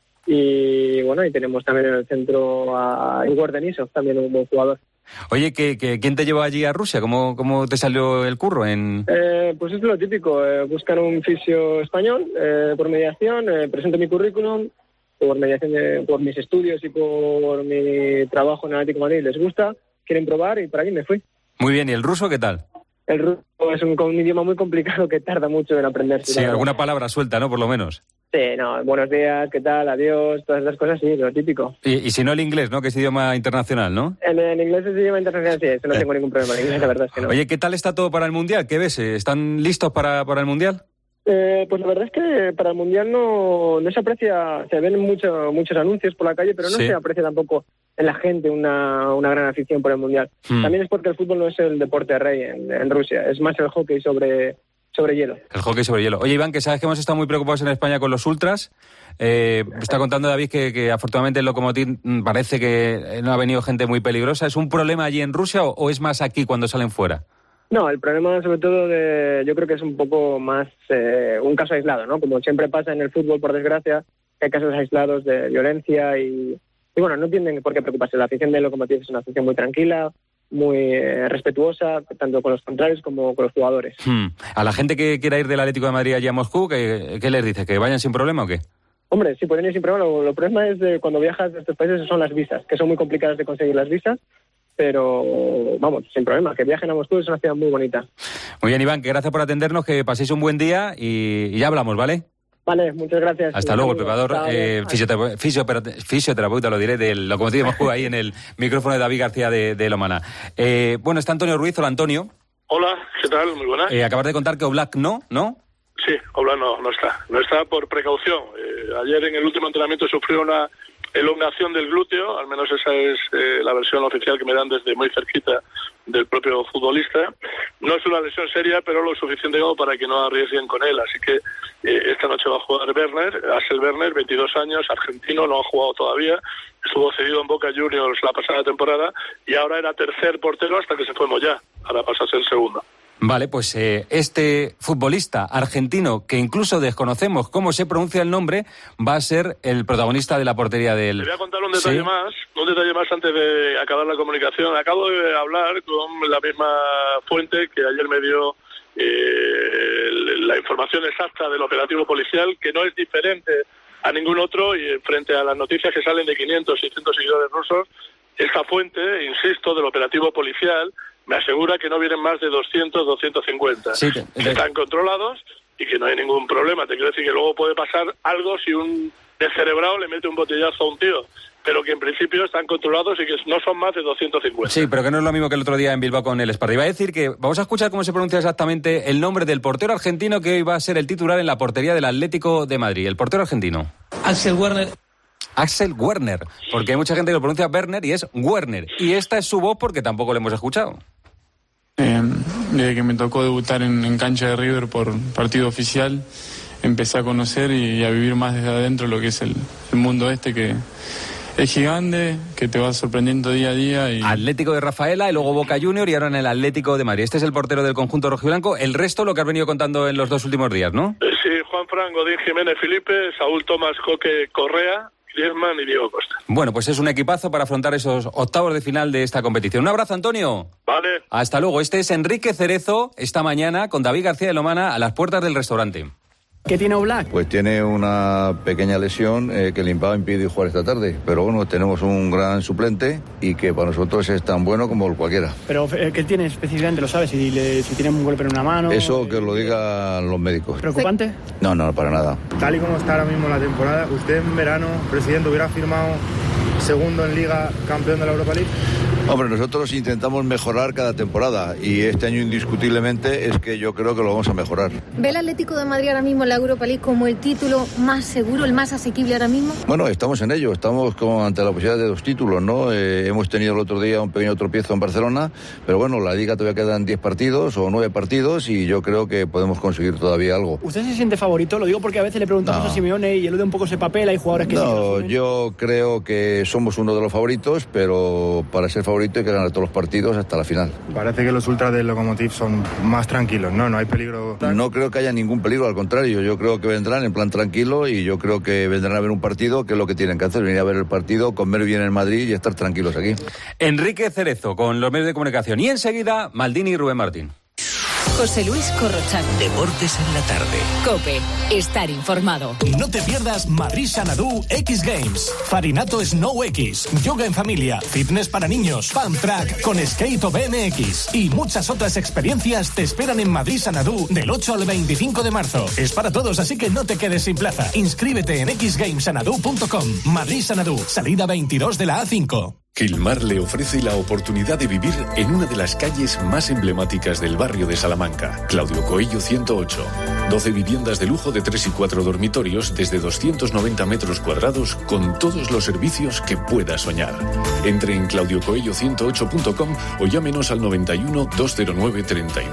Y bueno, y tenemos también en el centro a Igor Denisov, también un buen jugador. Oye, ¿quién te llevó allí a Rusia? ¿Cómo te salió el curro? Pues es lo típico, buscan un fisio español por mediación, presento mi currículum, por mediación por mis estudios y por mi trabajo en Atlético de Madrid, les gusta, quieren probar y por ahí me fui. Muy bien, ¿y el ruso qué tal? El ruso es un idioma muy complicado que tarda mucho en aprenderse. Sí, alguna palabra suelta, ¿no? Por lo menos. Sí, no, buenos días, ¿qué tal? Adiós, todas esas cosas, sí, lo típico. Y si no el inglés, ¿no? Que es idioma internacional, ¿no? En inglés es idioma internacional, sí, eso no tengo ningún problema. En inglés la verdad es que no. Oye, ¿qué tal está todo para el Mundial? ¿Qué ves? ¿Están listos para el Mundial? Pues la verdad es que para el Mundial no se aprecia, se ven muchos anuncios por la calle, pero no se aprecia tampoco en la gente una gran afición por el Mundial. También es porque el fútbol no es el deporte rey en Rusia, es más el hockey sobre hielo. El hockey sobre hielo. Oye, Iván, que sabes que hemos estado muy preocupados en España con los ultras. Está contando David que afortunadamente el Lokomotiv parece que no ha venido gente muy peligrosa. ¿Es un problema allí en Rusia o es más aquí cuando salen fuera? No, el problema sobre todo yo creo que es un poco más un caso aislado, ¿no? Como siempre pasa en el fútbol, por desgracia, hay casos aislados de violencia y bueno, no tienen por qué preocuparse. La afición del Lokomotiv es una afición muy tranquila, muy respetuosa, tanto con los contrarios como con los jugadores. A la gente que quiera ir del Atlético de Madrid allí a Moscú, ¿qué les dice? ¿Que vayan sin problema o qué? Hombre, sí, pueden ir sin problema. Lo problema es cuando viajas de estos países son las visas, que son muy complicadas de conseguir las visas, pero vamos, sin problema, que viajen a Moscú, es una ciudad muy bonita. Muy bien, Iván, que gracias por atendernos, que paséis un buen día y ya hablamos, ¿vale? Vale, muchas gracias. Hasta luego, el preparador, fisioterapeuta, lo diré, del Lokomotiv de Moscú, ahí en el micrófono de David García de Lomana. Bueno, está Antonio Ruiz. Hola, Antonio. Hola, ¿qué tal? Muy buenas. Acabas de contar que Oblak ¿no? Sí, Oblak no está. No está por precaución. Ayer en el último entrenamiento sufrió una elongación del glúteo, al menos esa es la versión oficial que me dan desde muy cerquita del propio futbolista. No es una lesión seria, pero lo suficiente como para que no arriesguen con él, así que esta noche va a jugar Axel Werner, 22 años, argentino, no ha jugado todavía, estuvo cedido en Boca Juniors la pasada temporada y ahora era tercer portero hasta que se fue Moyá, ahora pasa a ser segundo. Vale, pues este futbolista argentino, que incluso desconocemos cómo se pronuncia el nombre, va a ser el protagonista de la portería del... Te voy a contar un detalle más antes de acabar la comunicación. Acabo de hablar con la misma fuente que ayer me dio la información exacta del operativo policial, que no es diferente a ningún otro, y frente a las noticias que salen de 500, 600 seguidores rusos, esta fuente, insisto, del operativo policial, me asegura que no vienen más de 200, 250. Sí, están controlados y que no hay ningún problema. Te quiero decir que luego puede pasar algo si un descerebrado le mete un botellazo a un tío, pero que en principio están controlados y que no son más de 250. Sí, pero que no es lo mismo que el otro día en Bilbao con el Esparta. Iba a decir que vamos a escuchar cómo se pronuncia exactamente el nombre del portero argentino que hoy va a ser el titular en la portería del Atlético de Madrid. El portero argentino. Axel Werner, porque hay mucha gente que lo pronuncia Werner y es Werner. Y esta es su voz porque tampoco lo hemos escuchado. Desde que me tocó debutar en cancha de River por partido oficial, empecé a conocer y a vivir más desde adentro lo que es el mundo que es gigante, que te va sorprendiendo día a día. Atlético de Rafaela y luego Boca Junior y ahora en el Atlético de Madrid. Este es el portero del conjunto rojiblanco. El resto lo que has venido contando en los 2 últimos días, ¿no? Sí, Juanfran, Godín, Jiménez, Felipe, Saúl Tomás, Coque, Correa, Griezmann y Diego Costa. Bueno, pues es un equipazo para afrontar esos octavos de final de esta competición. Un abrazo, Antonio. Vale. Hasta luego. Este es Enrique Cerezo, esta mañana con David García de Lomana a las puertas del restaurante. ¿Qué tiene Oblak? Pues tiene una pequeña lesión que le va a impedir jugar esta tarde. Pero bueno, tenemos un gran suplente y que para nosotros es tan bueno como cualquiera. ¿Pero qué tiene específicamente? ¿Lo sabes? Si tiene un golpe en una mano... Eso que lo digan los médicos. ¿Preocupante? No, para nada. Tal y como está ahora mismo la temporada, ¿usted en verano, presidente, hubiera firmado segundo en Liga, campeón de la Europa League? Hombre, nosotros intentamos mejorar cada temporada y este año indiscutiblemente es que yo creo que lo vamos a mejorar. ¿Ve el Atlético de Madrid ahora mismo en la Europa League como el título más seguro, el más asequible ahora mismo? Bueno, estamos en ello, estamos ante la posibilidad de 2 títulos, ¿no? Hemos tenido el otro día un pequeño tropiezo en Barcelona, pero bueno, la Liga todavía quedan 10 partidos o 9 partidos y yo creo que podemos conseguir todavía algo. ¿Usted se siente favorito? Lo digo porque a veces le preguntamos a Simeone y elude un poco ese papel, hay jugadores que... No, yo creo que somos uno de los favoritos, pero para ser favorito favorito y hay que ganar todos los partidos hasta la final. Parece que los ultras del Lokomotiv son más tranquilos, ¿no? No hay peligro. No creo que haya ningún peligro, al contrario, yo creo que vendrán en plan tranquilo y yo creo que vendrán a ver un partido, que es lo que tienen que hacer, venir a ver el partido, comer bien en Madrid y estar tranquilos aquí. Enrique Cerezo con los medios de comunicación y enseguida Maldini y Rubén Martín. José Luis Corrochano. Deportes en la tarde. COPE. Estar informado. No te pierdas Madrid Xanadu X Games. Farinato Snow X. Yoga en familia. Fitness para niños. Fun Track con skate o BMX. Y muchas otras experiencias te esperan en Madrid Xanadu del 8 al 25 de marzo. Es para todos, así que no te quedes sin plaza. Inscríbete en xgamesanadu.com. Madrid Xanadu. Salida 22 de la A5. Gilmar le ofrece la oportunidad de vivir en una de las calles más emblemáticas del barrio de Salamanca, Claudio Coello 108. 12 viviendas de lujo de 3 y 4 dormitorios desde 290 metros cuadrados con todos los servicios que puedas soñar. Entre en claudiocoello108.com o llámenos al 91 209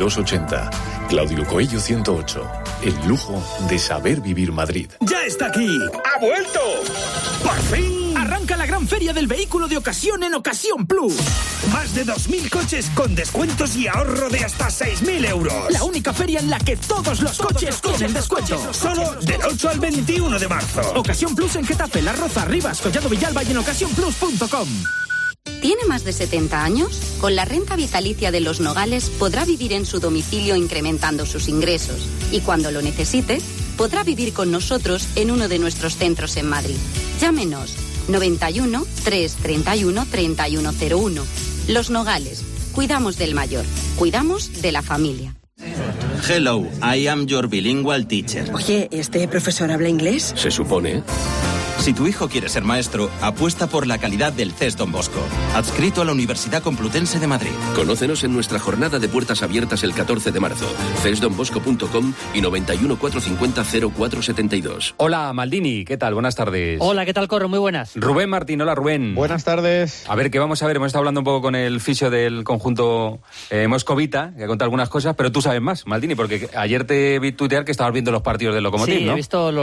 3280. Claudio Coello 108. El lujo de saber vivir Madrid. ¡Ya está aquí! ¡Ha vuelto! ¡Por fin! Arranca la gran feria del vehículo de ocasión en Ocasión Plus. Más de 2.000 coches con descuentos y ahorro de hasta 6.000 euros. La única feria en la que todos los coches tienen descuento. Solo del 8 al 21 de marzo. Ocasión Plus en Getafe, La Roza, Rivas, Collado Villalba y en ocasiónplus.com. ¿Tiene más de 70 años? Con la renta vitalicia de Los Nogales podrá vivir en su domicilio incrementando sus ingresos. Y cuando lo necesite, podrá vivir con nosotros en uno de nuestros centros en Madrid. Llámenos 91 331 3101. Los Nogales. Cuidamos del mayor. Cuidamos de la familia. Hello, I am your bilingual teacher. Oye, ¿este profesor habla inglés? Se supone. Si tu hijo quiere ser maestro, apuesta por la calidad del CES Don Bosco, adscrito a la Universidad Complutense de Madrid. Conócenos en nuestra jornada de puertas abiertas el 14 de marzo. cesdonbosco.com y 91 450 0472. Hola, Maldini, ¿qué tal? Buenas tardes. Hola, ¿qué tal, Corro? Muy buenas. Rubén Martín, hola, Rubén. Buenas tardes. A ver, ¿qué vamos a ver? Hemos estado hablando un poco con el fisio del conjunto moscovita, que ha contado algunas cosas, pero tú sabes más, Maldini, porque ayer te vi tuitear que estabas viendo los partidos del Lokomotiv, sí, ¿no? He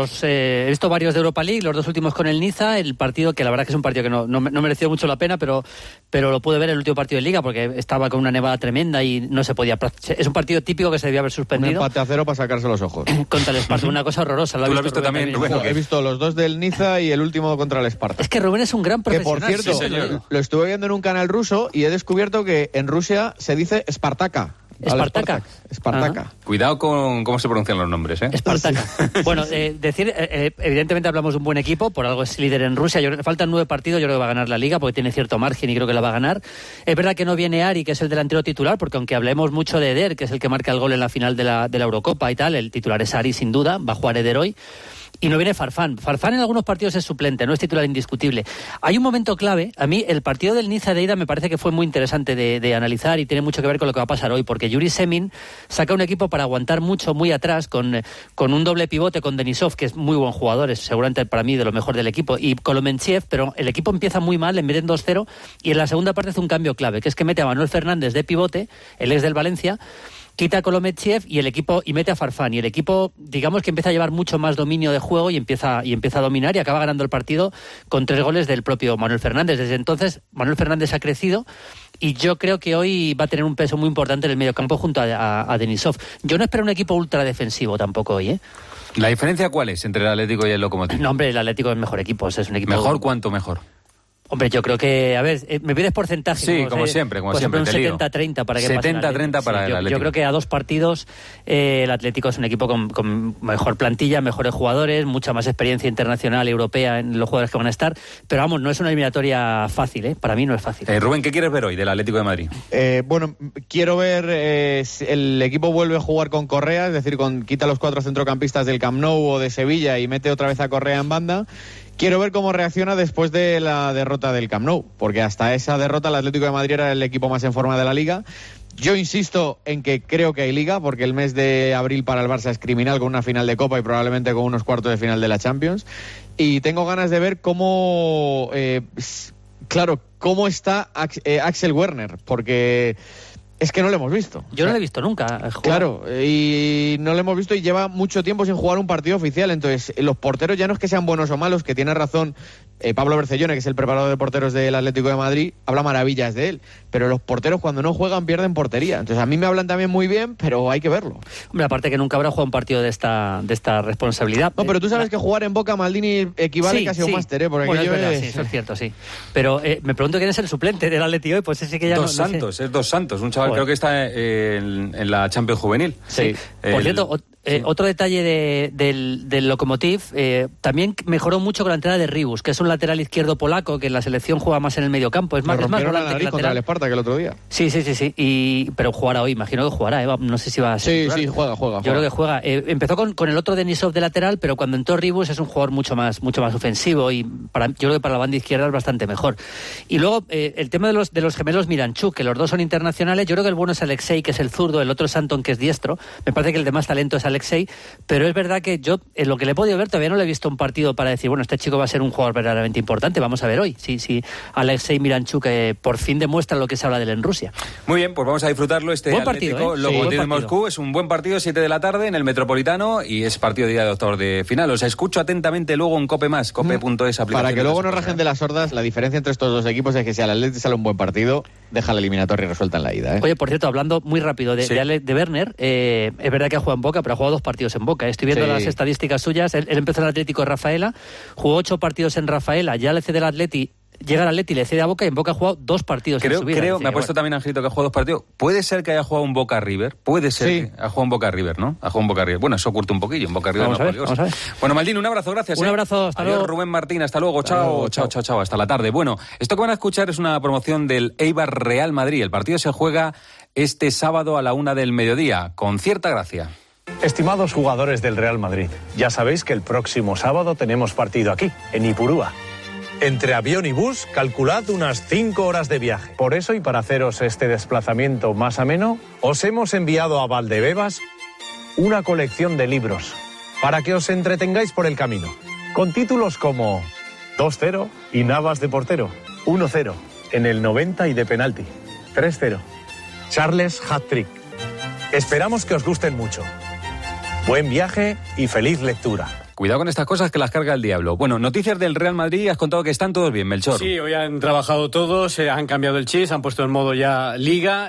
visto varios de Europa League, los dos últimos con el Niza, el partido que la verdad que es un partido que no mereció mucho la pena, pero lo pude ver el último partido de Liga porque estaba con una nevada tremenda y no se podía. Es un partido típico que se debía haber suspendido. Un empate a 0 para sacarse los ojos. Contra el Esparta, una cosa horrorosa. ¿Tú lo has visto también, Rubén? He visto los dos del Niza y el último contra el Esparta. Es que Rubén es un gran profesional. Que por cierto, sí, lo estuve viendo en un canal ruso y he descubierto que en Rusia se dice Spartaka. Espartaca. Cuidado con cómo se pronuncian los nombres, ¿eh? Espartaca. Bueno, evidentemente hablamos de un buen equipo, por algo es líder en Rusia. Faltan 9 partidos, yo creo que va a ganar la Liga porque tiene cierto margen y creo que la va a ganar. Es verdad que no viene Ari, que es el delantero titular, porque aunque hablemos mucho de Eder, que es el que marca el gol en la final de la Eurocopa y tal, el titular es Ari sin duda, va a jugar Eder hoy. Y no viene Farfán. Farfán en algunos partidos es suplente, no es titular indiscutible. Hay un momento clave. A mí el partido del Niza de ida me parece que fue muy interesante de analizar y tiene mucho que ver con lo que va a pasar hoy, porque Yuri Semin saca un equipo para aguantar mucho, muy atrás, con un doble pivote con Denisov, que es muy buen jugador, es seguramente para mí de lo mejor del equipo, y Kolomentsev, pero el equipo empieza muy mal, en vez de 2-0, y en la segunda parte hace un cambio clave, que es que mete a Manuel Fernández de pivote, el ex del Valencia, quita a Kolomentsev y mete a Farfán, y el equipo, digamos que empieza a llevar mucho más dominio de juego y empieza a dominar y acaba ganando el partido con 3 goles del propio Manuel Fernández. Desde entonces Manuel Fernández ha crecido y yo creo que hoy va a tener un peso muy importante en el mediocampo junto a Denisov. Yo no espero un equipo ultra defensivo tampoco hoy, ¿eh? ¿La diferencia cuál es entre el Atlético y el Lokomotiv? No, hombre, el Atlético es mejor equipo, es un equipo... ¿Mejor? ¿Cuánto mejor? Hombre, yo creo que, a ver, me pides porcentaje. Sí, ¿no? como siempre, un 70-30 para que 70-30 para el Atlético. Yo creo que a 2 partidos el Atlético es un equipo con mejor plantilla, mejores jugadores, mucha más experiencia internacional, europea en los jugadores que van a estar. Pero vamos, no es una eliminatoria fácil, ¿eh? Para mí no es fácil. Rubén, ¿qué quieres ver hoy del Atlético de Madrid? Bueno, quiero ver si el equipo vuelve a jugar con Correa, es decir, quita los 4 centrocampistas del Camp Nou o de Sevilla y mete otra vez a Correa en banda. Quiero ver cómo reacciona después de la derrota del Camp Nou, porque hasta esa derrota el Atlético de Madrid era el equipo más en forma de la Liga. Yo insisto en que creo que hay Liga, porque el mes de abril para el Barça es criminal, con una final de Copa y probablemente con unos cuartos de final de la Champions. Y tengo ganas de ver cómo está Axel Werner, porque... es que no lo hemos visto. Yo no lo he visto nunca. Claro, y no lo hemos visto y lleva mucho tiempo sin jugar un partido oficial. Entonces, los porteros ya no es que sean buenos o malos, que tiene razón Pablo Bercellone, que es el preparador de porteros del Atlético de Madrid, habla maravillas de él, pero los porteros cuando no juegan pierden portería. Entonces a mí me hablan también muy bien, pero hay que verlo. Hombre, aparte que nunca habrá jugado un partido de esta responsabilidad. No, pero tú sabes que jugar en Boca Maldini equivale casi a un máster, porque bueno, es verdad, sí, eso es cierto, sí. Pero me pregunto quién es el suplente del Atlético hoy, pues ese que ya Dos Santos, es Dos Santos, un chaval creo que está en la Champions Juvenil. Sí. Por cierto, otro detalle del Lokomotiv, también mejoró mucho con la entrada de Ribus, que es un lateral izquierdo polaco que en la selección juega más en el mediocampo. Es más volante la nariz contra el Spartak el otro día. Sí. Pero jugará hoy, imagino que jugará, no sé si va a ser. Sí, juega. Yo creo que juega. Empezó con el otro Denisov de lateral, pero cuando entró Ribus es un jugador mucho más ofensivo y yo creo que para la banda izquierda es bastante mejor. Y luego el tema de los gemelos Miranchuk, que los dos son internacionales. Yo creo que el bueno es Alexei, que es el zurdo, el otro es Anton, que es diestro. Me parece que el de más talento es Alexei, pero es verdad que yo, en lo que le he podido ver, todavía no le he visto un partido para decir, bueno, este chico va a ser un jugador verdaderamente importante. Vamos a ver hoy si Alexei Miranchuk por fin demuestra lo que se habla de él en Rusia. Muy bien, pues vamos a disfrutarlo. Buen partido, Atlético Lokomotiv de Moscú es un buen partido, 7 de la tarde en el Metropolitano, y es partido de día de octavos de final. Os escucho atentamente luego en Cope+, cope.es, aplicación. Para que luego no rajen de las sordas, la diferencia entre estos dos equipos es que si al Atlético sale un buen partido, deja la eliminatoria resuelta en la ida. Oye, por cierto, hablando muy rápido de Werner, es verdad que ha jugado en Boca, pero ha jugado 2 partidos en Boca. Estoy viendo las estadísticas suyas. Él empezó en el Atlético de Rafaela, jugó 8 partidos en Rafaela, ya le cede al Atleti. Llega al Atleti, le cede a Boca y en Boca ha jugado 2 partidos en su vida. Creo, me ha puesto también Angelito que ha jugado 2 partidos. Puede ser que haya jugado un Boca River. Puede ser que ha jugado un Boca River, ¿no? Ha jugado un Boca River. Bueno, eso oculta un poquillo. Un Boca River vamos a ver. Bueno, Maldini, un abrazo, gracias. Un abrazo, hasta luego. Rubén Martín, hasta luego. Chao, hasta la tarde. Bueno, esto que van a escuchar es una promoción del Eibar Real Madrid. El partido se juega este sábado a la 1 del mediodía, con cierta gracia. Estimados jugadores del Real Madrid, ya sabéis que el próximo sábado tenemos partido aquí, en Ipurúa. Entre avión y bus, calculad unas 5 horas de viaje. Por eso, y para haceros este desplazamiento más ameno, os hemos enviado a Valdebebas una colección de libros para que os entretengáis por el camino, con títulos como 2-0 y Navas de portero, 1-0 en el 90 y de penalti, 3-0, Charles hat-trick. Esperamos que os gusten mucho. Buen viaje y feliz lectura. Cuidado con estas cosas que las carga el diablo. Bueno, noticias del Real Madrid, has contado que están todos bien, Melchor. Sí, hoy han trabajado todos, han cambiado el chip, han puesto en modo ya Liga.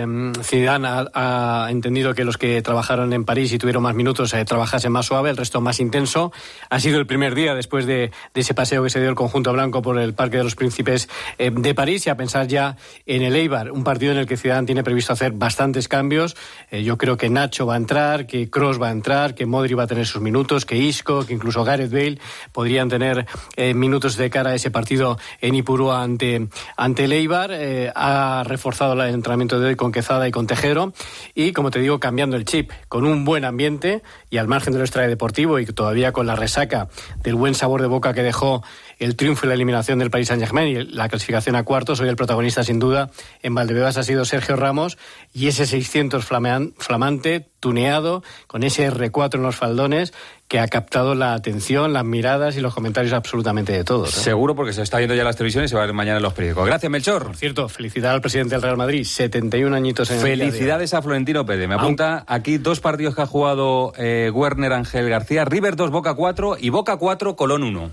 Zidane ha entendido que los que trabajaron en París y tuvieron más minutos trabajasen más suave, el resto más intenso. Ha sido el primer día después de ese paseo que se dio el conjunto blanco por el Parque de los Príncipes de París, y a pensar ya en el Eibar, un partido en el que Zidane tiene previsto hacer bastantes cambios. Yo creo que Nacho va a entrar, que Kroos va a entrar, que Modric va a tener sus minutos, que Isco, que incluso Gareth Bale podrían tener minutos de cara a ese partido en Ipurúa ante el Eibar. Ha reforzado el entrenamiento de hoy con Quezada y con Tejero, y como te digo, cambiando el chip, con un buen ambiente y al margen de lo extradeportivo, y todavía con la resaca del buen sabor de boca que dejó el triunfo y la eliminación del Paris Saint-Germain y la clasificación a cuartos. Hoy el protagonista, sin duda, en Valdebebas ha sido Sergio Ramos, y ese 600 flamante, tuneado, con ese R4 en los faldones, que ha captado la atención, las miradas y los comentarios absolutamente de todos. Seguro, porque se está viendo ya las televisiones y se va a ver mañana en los periódicos. Gracias, Melchor. Por cierto, felicidad al presidente del Real Madrid, 71 añitos en el Felicidades a Florentino Pérez. Me apunta aquí 2 partidos que ha jugado Werner Ángel García. River 2, Boca 4 y Boca 4, Colón 1.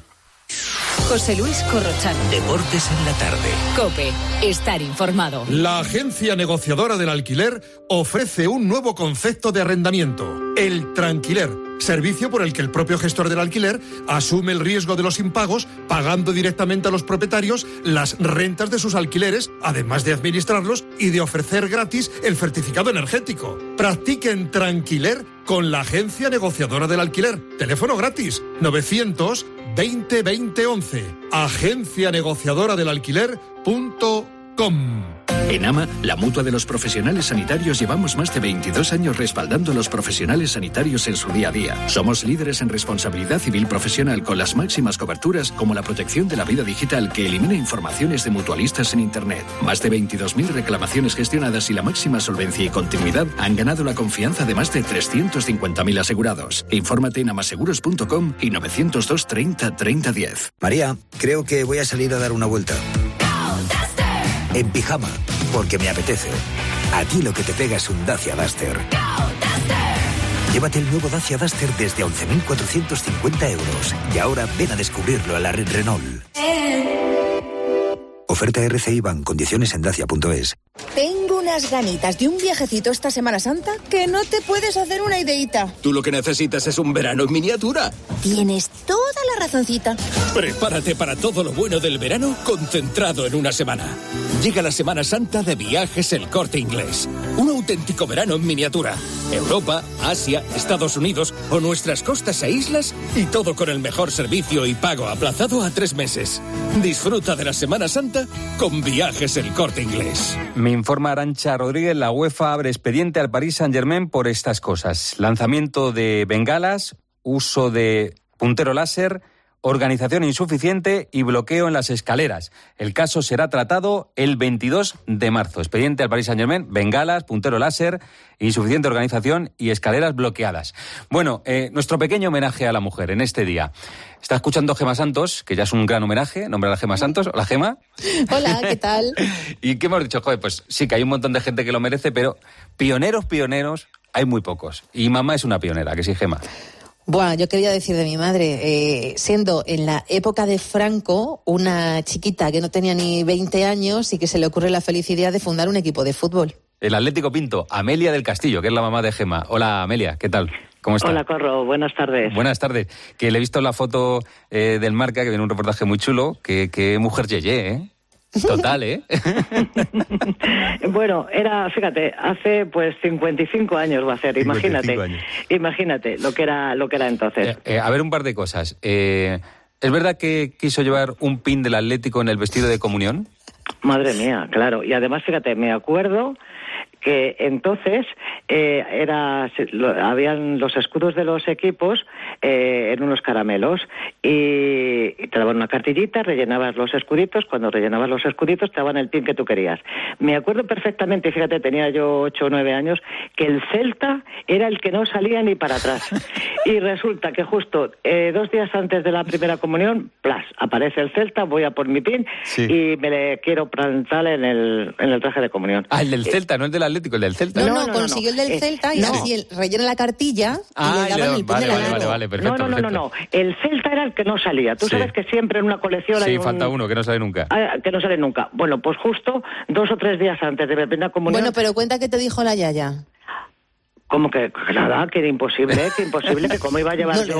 José Luis Corrochano. Deportes en la tarde. COPE. Estar informado. La agencia negociadora del alquiler ofrece un nuevo concepto de arrendamiento, el tranquiler. Servicio por el que el propio gestor del alquiler asume el riesgo de los impagos, pagando directamente a los propietarios las rentas de sus alquileres, además de administrarlos y de ofrecer gratis el certificado energético. Practiquen tranquiler con la agencia negociadora del alquiler. Teléfono gratis, 920 20 11. Agencia negociadora del alquiler.com. En AMA, la mutua de los profesionales sanitarios, llevamos más de 22 años respaldando a los profesionales sanitarios en su día a día. Somos líderes en responsabilidad civil profesional, con las máximas coberturas, como la protección de la vida digital, que elimina informaciones de mutualistas en Internet. Más de 22.000 reclamaciones gestionadas y la máxima solvencia y continuidad han ganado la confianza de más de 350.000 asegurados. Infórmate en amaseguros.com y 902 30 30 10. María, creo que voy a salir a dar una vuelta. En pijama, porque me apetece. A ti lo que te pega es un Dacia Duster. Llévate el nuevo Dacia Duster desde 11.450 euros. Y ahora ven a descubrirlo a la red Renault. Oferta RCI Bank. Condiciones en dacia.es. Tengo unas ganitas de un viajecito esta Semana Santa que no te puedes hacer una ideita. Tú lo que necesitas es un verano en miniatura. Tienes toda la razoncita. Prepárate para todo lo bueno del verano concentrado en una semana. Llega la Semana Santa de Viajes El Corte Inglés. Un auténtico verano en miniatura. Europa, Asia, Estados Unidos o nuestras costas e islas, y todo con el mejor servicio y pago aplazado a 3 meses. Disfruta de la Semana Santa con Viajes El Corte Inglés. Me informa Arantxa Rodríguez, la UEFA abre expediente al Paris Saint-Germain por estas cosas: lanzamiento de bengalas, uso de puntero láser, organización insuficiente y bloqueo en las escaleras. El caso será tratado el 22 de marzo. Expediente al Paris Saint-Germain: bengalas, puntero láser, insuficiente organización y escaleras bloqueadas. Bueno, nuestro pequeño homenaje a la mujer en este día. Está escuchando Gemma Santos, que ya es un gran homenaje, nombrar a Gemma Santos. Hola, Gemma. Hola, ¿qué tal? ¿Y qué hemos dicho? Joder, pues sí que hay un montón de gente que lo merece, pero pioneros, hay muy pocos. Y mamá es una pionera, ¿que sí, Gemma? Bueno, yo quería decir de mi madre, siendo en la época de Franco una chiquita que no tenía ni 20 años y que se le ocurre la feliz idea de fundar un equipo de fútbol. El Atlético Pinto, Amelia del Castillo, que es la mamá de Gemma. Hola, Amelia, ¿qué tal? ¿Cómo está? Hola, Corro, buenas tardes. Buenas tardes. Que le he visto la foto del Marca, que viene un reportaje muy chulo. Que mujer yeye, ¿eh? Total, ¿eh? Bueno, fíjate, hace pues 55 años va a ser, imagínate lo que era entonces. A ver, un par de cosas. ¿Es verdad que quiso llevar un pin del Atlético en el vestido de comunión? Madre mía, claro. Y además, fíjate, me acuerdo que entonces habían los escudos de los equipos en unos caramelos y te daban una cartillita, rellenabas los escuditos, cuando rellenabas los escuditos te daban el pin que tú querías. Me acuerdo perfectamente, fíjate, tenía yo 8 o 9 años, que el Celta era el que no salía ni para atrás. Y resulta que justo 2 días antes de la primera comunión, ¡plas!, aparece el Celta, voy a por mi pin y me le quiero plantar en el traje de comunión. Ah, el del Celta, no el del Atlético, el del Celta. No, consiguió el del Celta y así él rellena la cartilla y le daban el pin del Atlético. Vale, perfecto. No. El Celta era el que no salía. Tú sabes que siempre en una colección hay falta uno que no sale nunca. Que no sale nunca. Bueno, pues justo 2 o 3 días antes de la primera comunión. Bueno, pero cuenta qué te dijo la yaya. Como que nada, que era imposible, que cómo iba a llevar yo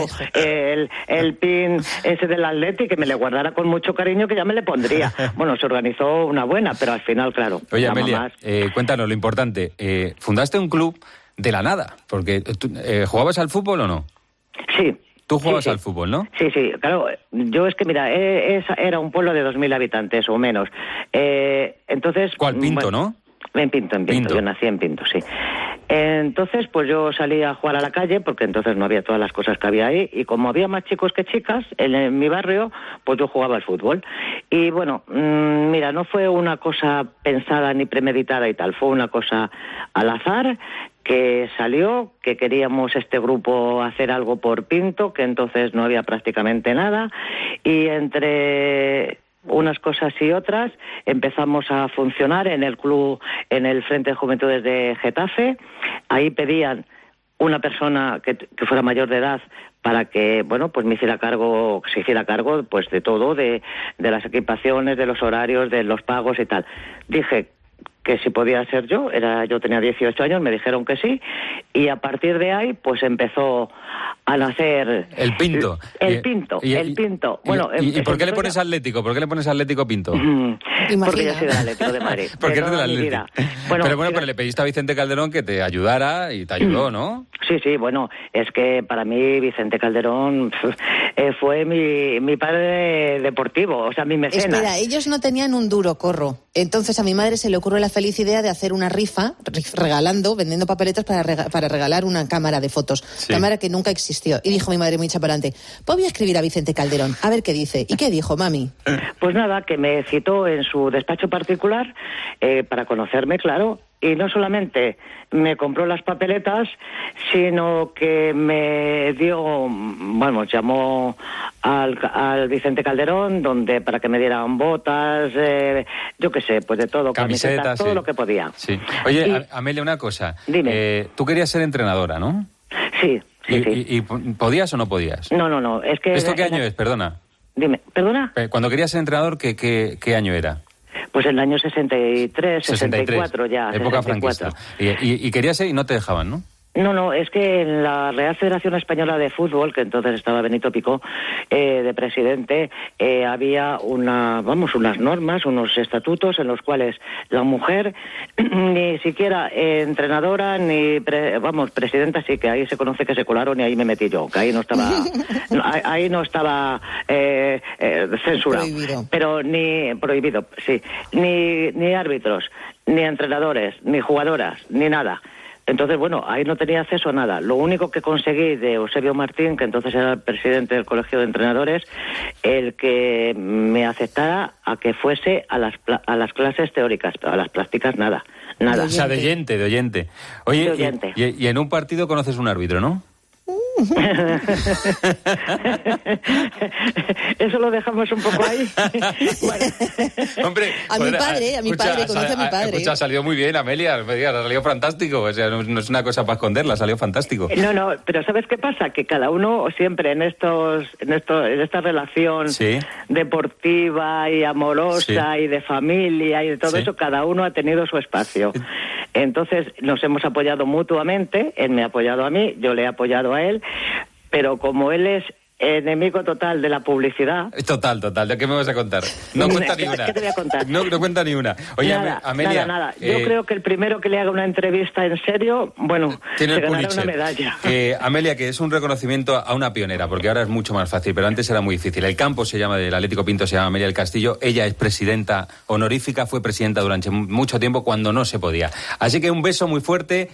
el pin ese del Atleti, que me le guardara con mucho cariño, que ya me le pondría. Bueno, se organizó una buena, pero al final, claro. Oye, Amelia, cuéntanos lo importante. Fundaste un club de la nada, porque tú, ¿jugabas al fútbol o no? Sí. Tú jugabas al fútbol, ¿no? Sí, claro. Yo es que, mira, era un pueblo de 2.000 habitantes o menos. Entonces... ¿Cuál? Pinto, ¿no? En Pinto. Yo nací en Pinto, sí. Entonces, pues yo salí a jugar a la calle, porque entonces no había todas las cosas que había ahí, y como había más chicos que chicas en mi barrio, pues yo jugaba al fútbol. Y bueno, mira, no fue una cosa pensada ni premeditada y tal, fue una cosa al azar, que salió, que queríamos este grupo hacer algo por Pinto, que entonces no había prácticamente nada, y entre unas cosas y otras empezamos a funcionar en el club, en el Frente de Juventudes de Getafe. Ahí pedían una persona que fuera mayor de edad para que, bueno, pues se hiciera cargo pues de todo, de las equipaciones, de los horarios, de los pagos y tal. Dije que si podía ser yo tenía 18 años, me dijeron que sí, y a partir de ahí pues empezó a nacer el Pinto. El Pinto. Bueno, ¿y por qué le pones Atlético? ¿Por qué le pones Atlético Pinto? Porque yo soy del Atlético de Madrid. Porque eres del Atlético. Pero le pediste a Vicente Calderón que te ayudara y te ayudó, ¿no? Sí, bueno, es que para mí Vicente Calderón fue mi padre deportivo, o sea, mi mecenas. Espera, ellos no tenían un duro, Corro. Entonces a mi madre se le ocurrió la feliz idea de hacer una rifa, vendiendo papeletas para regalar una cámara de fotos. Sí. Cámara que nunca existió. Y dijo mi madre muy chaparante, pues voy a escribir a Vicente Calderón, a ver qué dice. ¿Y qué dijo, mami? Pues nada, que me citó en su despacho particular para conocerme, claro. Y no solamente me compró las papeletas, sino que me llamó al Vicente Calderón, para que me dieran botas, yo qué sé, pues de todo, camisetas, todo lo que podía. Sí. Oye, Amelia, una cosa. Dime. Tú querías ser entrenadora, ¿no? Sí. ¿Y podías o no podías? No, es que... ¿Esto qué año es? Perdona. Dime, ¿perdona? Cuando querías ser entrenador, ¿qué año era? Pues en el año 63, 64 ya. Época 64. franquista. Y querías ser y no te dejaban, ¿no? No, es que en la Real Federación Española de Fútbol, que entonces estaba Benito Picó de presidente, había unas normas, unos estatutos en los cuales la mujer ni siquiera entrenadora ni presidenta, sí que ahí se conoce que se colaron y ahí me metí yo, que ahí no estaba censurado, prohibido. Pero ni prohibido, sí, ni árbitros, ni entrenadores, ni jugadoras, ni nada. Entonces, bueno, ahí no tenía acceso a nada. Lo único que conseguí de Eusebio Martín, que entonces era el presidente del Colegio de Entrenadores, el que me aceptara a que fuese a las clases teóricas, pero a las prácticas nada. O sea, de oyente. Oye, de oyente. Y en un partido conoces un árbitro, ¿no? Eso lo dejamos un poco ahí. Bueno. Hombre, a mi padre, conoce a mi padre. Escucha, ha salido muy bien, Amelia, ha salido fantástico. O sea, no es una cosa para esconderla, ha salido fantástico. No, pero ¿sabes qué pasa? Que cada uno siempre en esta relación deportiva y amorosa y de familia y de todo eso, cada uno ha tenido su espacio. Entonces nos hemos apoyado mutuamente, él me ha apoyado a mí, yo le he apoyado a él, pero como él es enemigo total de la publicidad... Total, ¿de qué me vas a contar? No cuenta ni una. ¿Qué te voy a contar? No cuenta ni una. Oye, Amelia... Nada. Yo creo que el primero que le haga una entrevista en serio, se ganará una medalla. Amelia, que es un reconocimiento a una pionera, porque ahora es mucho más fácil, pero antes era muy difícil. El campo del Atlético Pinto se llama Amelia del Castillo, ella es presidenta honorífica, fue presidenta durante mucho tiempo cuando no se podía. Así que un beso muy fuerte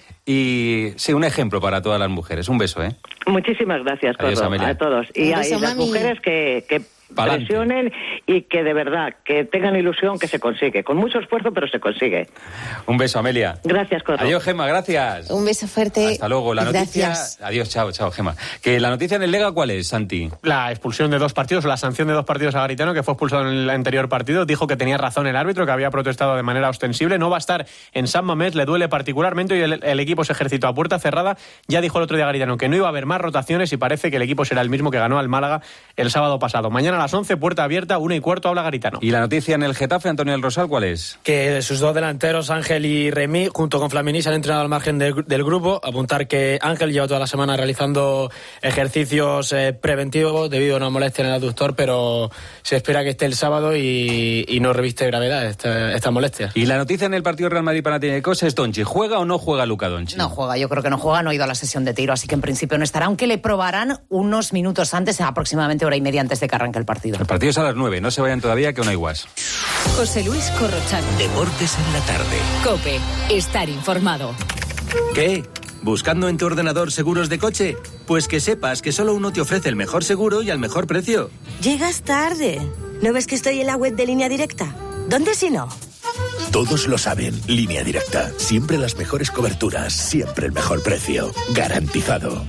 y un ejemplo para todas las mujeres. Un beso, ¿eh? Muchísimas gracias, Corro, a todos. Y a las mujeres que presionen y que de verdad, que tengan ilusión, que se consigue. Con mucho esfuerzo, pero se consigue. Un beso, Amelia. Gracias, Corro. Adiós, Gemma, gracias. Un beso fuerte. Hasta luego. La noticia... Gracias. Adiós, chao, Gemma. Que la noticia en el Lega, ¿cuál es, Santi? La expulsión de 2 partidos, la sanción de 2 partidos a Garitano, que fue expulsado en el anterior partido. Dijo que tenía razón el árbitro, que había protestado de manera ostensible. No va a estar en San Mamés, le duele particularmente y el equipo se ejercitó a puerta cerrada. Ya dijo el otro día Garitano que no iba a haber más rotaciones y parece que el equipo será el mismo que ganó al Málaga el sábado pasado. Mañana a las 11, puerta abierta, 1:15, habla Garitano. ¿Y la noticia en el Getafe, Antonio del Rosal, cuál es? Que sus 2 delanteros, Ángel y Remy, junto con Flamini, se han entrenado al margen del grupo. Apuntar que Ángel lleva toda la semana realizando ejercicios preventivos debido a una molestia en el aductor, pero se espera que esté el sábado y no reviste gravedad esta molestia. Y la noticia en el partido Real Madrid-Panathinaikos es Doncic. ¿Juega o no juega Luka Doncic? No juega, yo creo que no juega, no ha ido a la sesión de tiro, así que en principio no estará, aunque le probarán unos minutos antes, aproximadamente hora y media antes de que arranque el partido. El partido es a las 9, no se vayan todavía, que aún hay guas. José Luis Corrochano. Deportes en la tarde. COPE, estar informado. ¿Qué? ¿Buscando en tu ordenador seguros de coche? Pues que sepas que solo uno te ofrece el mejor seguro y al mejor precio. Llegas tarde. ¿No ves que estoy en la web de Línea Directa? ¿Dónde si no? Todos lo saben. Línea Directa. Siempre las mejores coberturas. Siempre el mejor precio. Garantizado.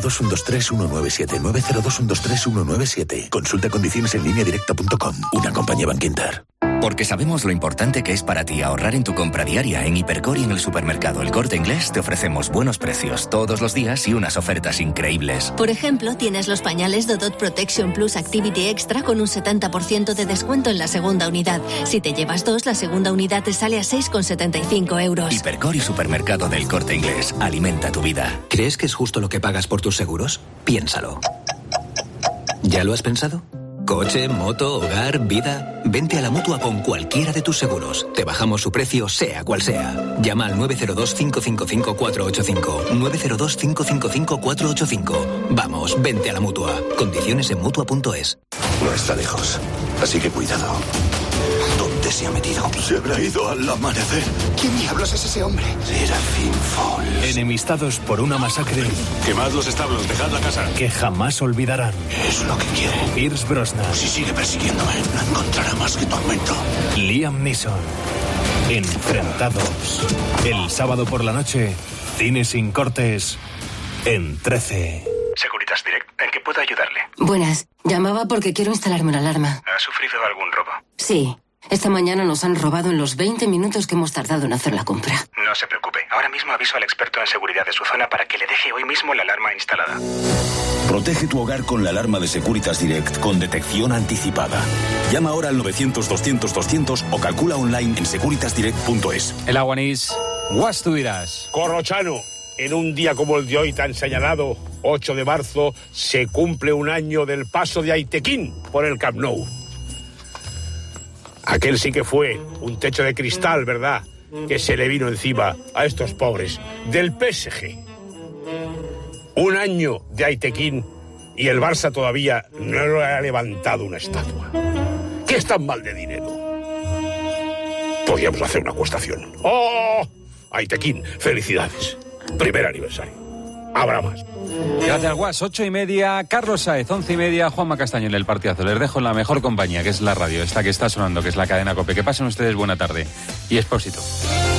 902-123-197. 902-123-197. Consulta condiciones en lineadirecta.com. Una compañía Bankinter. Porque sabemos lo importante que es para ti ahorrar en tu compra diaria. En Hipercor y en el supermercado El Corte Inglés te ofrecemos buenos precios todos los días y unas ofertas increíbles. Por ejemplo, tienes los pañales Dodot Protection Plus Activity Extra con un 70% de descuento en la segunda unidad. Si te llevas 2, la segunda unidad te sale a 6,75 euros. Hipercor y supermercado del Corte Inglés. Alimenta tu vida. ¿Crees que es justo lo que pagas por tus seguros? Piénsalo. ¿Ya lo has pensado? Coche, moto, hogar, vida... Vente a la Mutua con cualquiera de tus seguros. Te bajamos su precio, sea cual sea. Llama al 902-555-485. 902-555-485. Vamos, vente a la Mutua. Condiciones en Mutua.es. No está lejos, así que cuidado. ¿Dónde se ha metido? Se habrá ido al amanecer. ¿Quién diablos es ese hombre? Serafín Falls. Enemistados por una masacre. Quemad los establos, dejad la casa. Que jamás olvidarán. Es lo que quiere. Pierce Brosnan. Si sigue persiguiéndome, no encontrará más que tormento. Liam Neeson. Enfrentados. El sábado por la noche, cine sin cortes en 13. Securitas Direct, ¿en qué puedo ayudarle? Buenas. Llamaba porque quiero instalarme una alarma. ¿Ha sufrido algún robo? Sí. Esta mañana nos han robado en los 20 minutos que hemos tardado en hacer la compra. No se preocupe, ahora Ahora mismo aviso al experto en seguridad de su zona para que le deje hoy mismo la alarma instalada. Protege tu hogar con la alarma de Securitas Direct con detección anticipada. Llama ahora al 900-200-200 o calcula online en securitasdirect.es. El Aguanís, Guas, tú dirás. Corrochano, en un día como el de hoy tan señalado, 8 de marzo, se cumple un año del paso de Aitequín por el Camp Nou. Aquel sí que fue un techo de cristal, ¿verdad?, que se le vino encima a estos pobres del PSG. Un año de Aitequín y el Barça todavía no le ha levantado una estatua. ¿Qué es tan mal de dinero? Podríamos hacer una acuestación. ¡Oh! Aitequín, felicidades. Primer aniversario. Habrá más. Gracias, Guas. 8:30, Carlos Sáez, 11:30, Juanma Castaño en el partidazo. Les dejo en la mejor compañía, que es la radio, esta que está sonando, que es la cadena COPE. Que pasen ustedes buena tarde. Y Expósito.